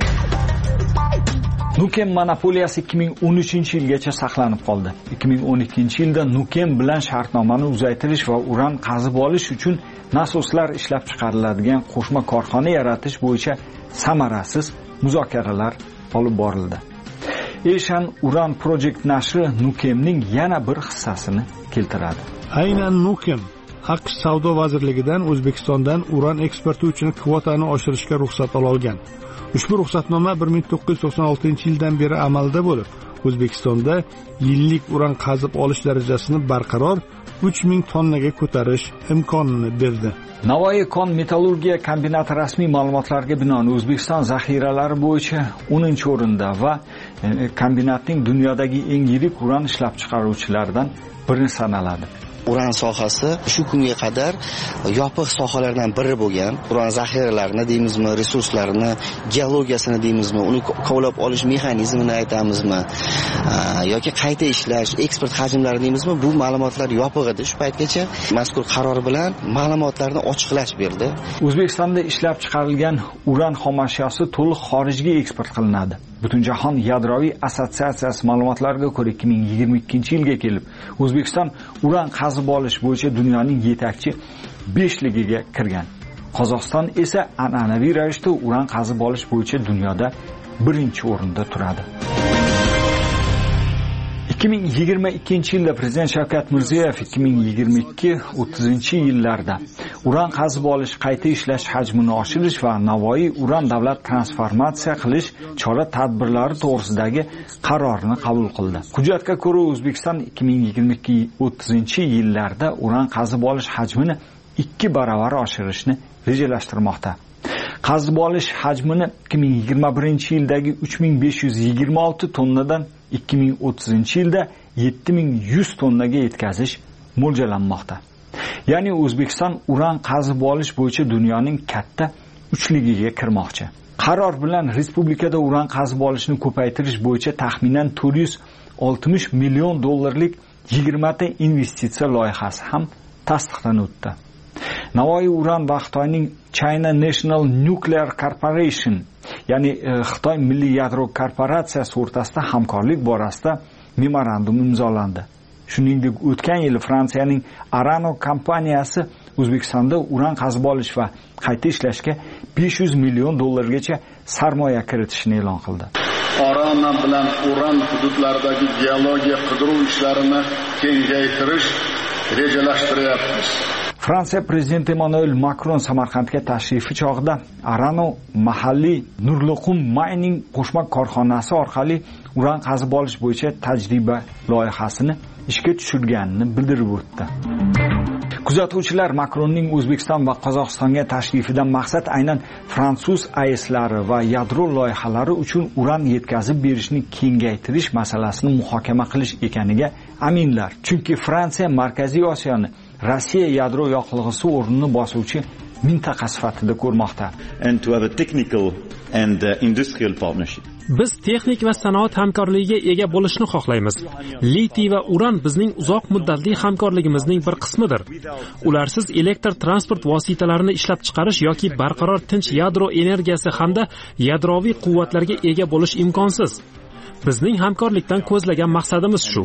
Nukem monopoliyasi 2013-yilgacha saqlanib qoldi. 2012-yilda Nukem bilan shartnomani uzaytirish va uran qazib olish uchun nasoslar ishlab chiqariladigan qo'shma korxona yaratish bo'yicha samarasiz muzokaralar olib borildi. Asian Uran Project nashri Nukemning yana bir hissasini keltiradi. Aynan Nukem AQSh savdo vazirligidan O'zbekistondan uran eksporti uchun kvotani oshirishga ruxsat olgan. Ushbu ruxsatnoma 1996-yildan beri amalda bo'lib, O'zbekistonda yillik uran qazib olish darajasini barqaror 3000 tonnaga ko'tarish imkonini berdi. Navoiy kon metallurgiya kombinati rasmiy ma'lumotlarga binoan O'zbekiston zaxiralari bo'yicha 10-o'rinda va kombinatning dunyodagi eng yirik uran ishlab chiqaruvchilaridan biri sanaladi. Uran sohasi shu kunga qadar yopiq sohalardan biri bo'lgan. Uran zaxiralarini deymizmi, resurslarini, geologiyasini deymizmi, uni kovlab olish mexanizmini aytamizmi, yoki qayta ishlash, eksport hajmlari deymizmi, bu ma'lumotlar yopiq edi. Shu paytgacha mazkur qaror bilan ma'lumotlarni ochiqlash berdi. O'zbekistonda ishlab chiqarilgan uran xom ashyosi to'liq xorijga eksport qilinadi. Butunjahon yadroviy assotsiatsiyasi ma'lumotlariga ko'ra 2022-yilga kelib O'zbekiston uran qazib olish bo'yicha dunyoning yetakchi 5ligiga kirgan. Qozog'iston esa an'anaviy ravishda uran qazib olish bo'yicha dunyoda 1-o'rinda turadi. 2022-yilda Prezident Shavkat Mirziyoyev 2022-30-yillarda uran qazib olish, qayta ishlash hajmini oshirish va Navoiy uran davlat transformatsiya qilish chora-tadbirlari to'g'risidagi qarorni qabul qildi. Hujjatga ko'ra O'zbekiston 2022-30-yillarda uran qazib olish hajmini 2 baravar oshirishni rejalashtirmoqda. Qazib olish hajmini 2021-yildagi 3526 tonnadan 2030-yilda 7100 tonnaga yetkazish mo'ljallanmoqda. Ya'ni O'zbekiston uran qazib olish bo'yicha dunyoning katta 3ligiga kirmoqchi. Qaror bilan respublikada uran qazib olishni ko'paytirish bo'yicha taxminan 460 million dollarlik 20 ta investitsiya loyihasi ham tasdiqdan o'tdi. Navoiy uran va Xitoyning China National Nuclear Corporation, ya'ni Xitoy Milliy yadro korporatsiyasi o'rtasida hamkorlik borasida memorandum imzolandi. Shuningdek, o'tgan yil Fransiyaning Arano kompaniyasi O'zbekistonda uran qazib olish va qayta ishlashga 500 million dollargacha sarmoya kiritishni e'lon qildi. Arano bilan uran hududlaridagi geologiya qidiruv ishlarini kengaytirish rejalashtiryapmiz. Fransiya prezidenti Emmanuel Macron Samarqandga tashrifi chog'ida Arano mahalliy Nurluqum Mining qo'shma korxonasi orqali uran qazib olish bo'yicha tajriba loyihasini ishga tushirganini bildirib o'tdi. Kuzatuvchilar Macronning O'zbekiston va Qozog'istonga tashrifidan maqsad aynan fransuz AESlari va yadro loyihalari uchun uran yetkazib berishni kengaytirish masalasini muhokama qilish ekaniga aminlar. Chunki Fransiya Markaziy Osiyoni Rossiya yadro yoqilg'isi o'rnini bosuvchi mintaqa sifatida ko'rmoqda. And to have a technical and industrial partnership. Biz texnik va sanoat hamkorligiga ega bo'lishni xohlaymiz. Litiy va uran bizning uzoq muddatli hamkorligimizning bir qismidir. Ularsiz elektr transport vositalarini ishlab chiqarish yoki barqaror tinch yadro energiyasi hamda yadroviy quvvatlarga ega bo'lish imkonsiz. Bizning hamkorlikdan ko'zlagan maqsadimiz shu.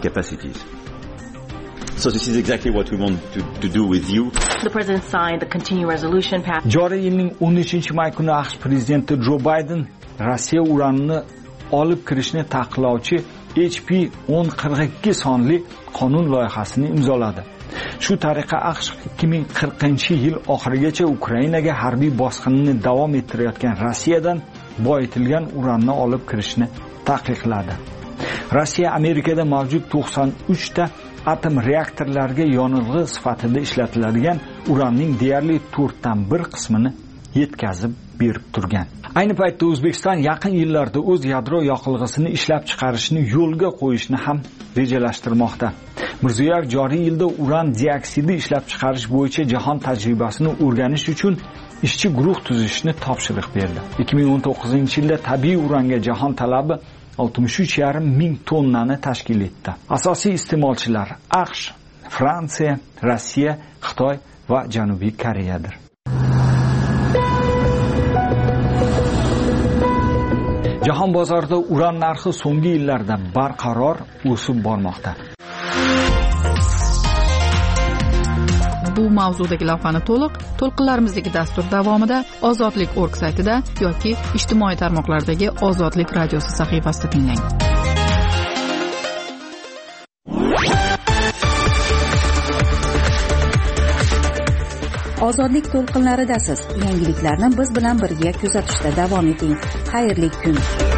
So this is exactly what we want to do with you. The president signed the continuing resolution package. Joriy yilning 13-may kuni AQSh prezidenti Jo Bayden Rossiya uranini olib kirishni taqiqlovchi HP 1042 sonli qonun loyihasini imzoladi. Shu tariqa AQSh 2040-yil oxirigacha Ukrainaga harbiy bosqinni davom ettirayotgan Rossiyadan boyitilgan uranni olib kirishni taqiqladi. Rossiya Amerikada mavjud 93 ta atom reaktorlariga yonilg'i sifatida ishlatiladigan uranning deyarli 4/1 qismini yetkazib berib turgan. Ayni paytda O'zbekiston yaqin yillarda o'z yadro yoqilg'isini ishlab chiqarishni yo'lga qo'yishni ham rejalashtirmoqda. Mirziyoyev joriy yilda uran dioksidi ishlab chiqarish bo'yicha jahon tajribasini o'rganish uchun ishchi guruh tuzishni topshiriq berdi. 2019-yilda tabiiy uranga jahon talabi 63,5 ming tonnani tashkil etdi. Asosiy iste'molchilar AQSh, Fransiya, Rossiya, Xitoy va Janubiy Koreyadir. Jahon bozorida uran narxi so'nggi yillarda barqaror o'sib bormoqda. Bu mavzudagi lavhani to'lqinlarimizdagi dastur davomida ozodlik.org saytida yoki ijtimoiy tarmoqlardagi Ozodlik radiosi sahifasida tinglang. Ozodlik to'lqinlaridasiz. Yangiliklarni biz bilan birga kuzatishda davom eting. Xayrli kun.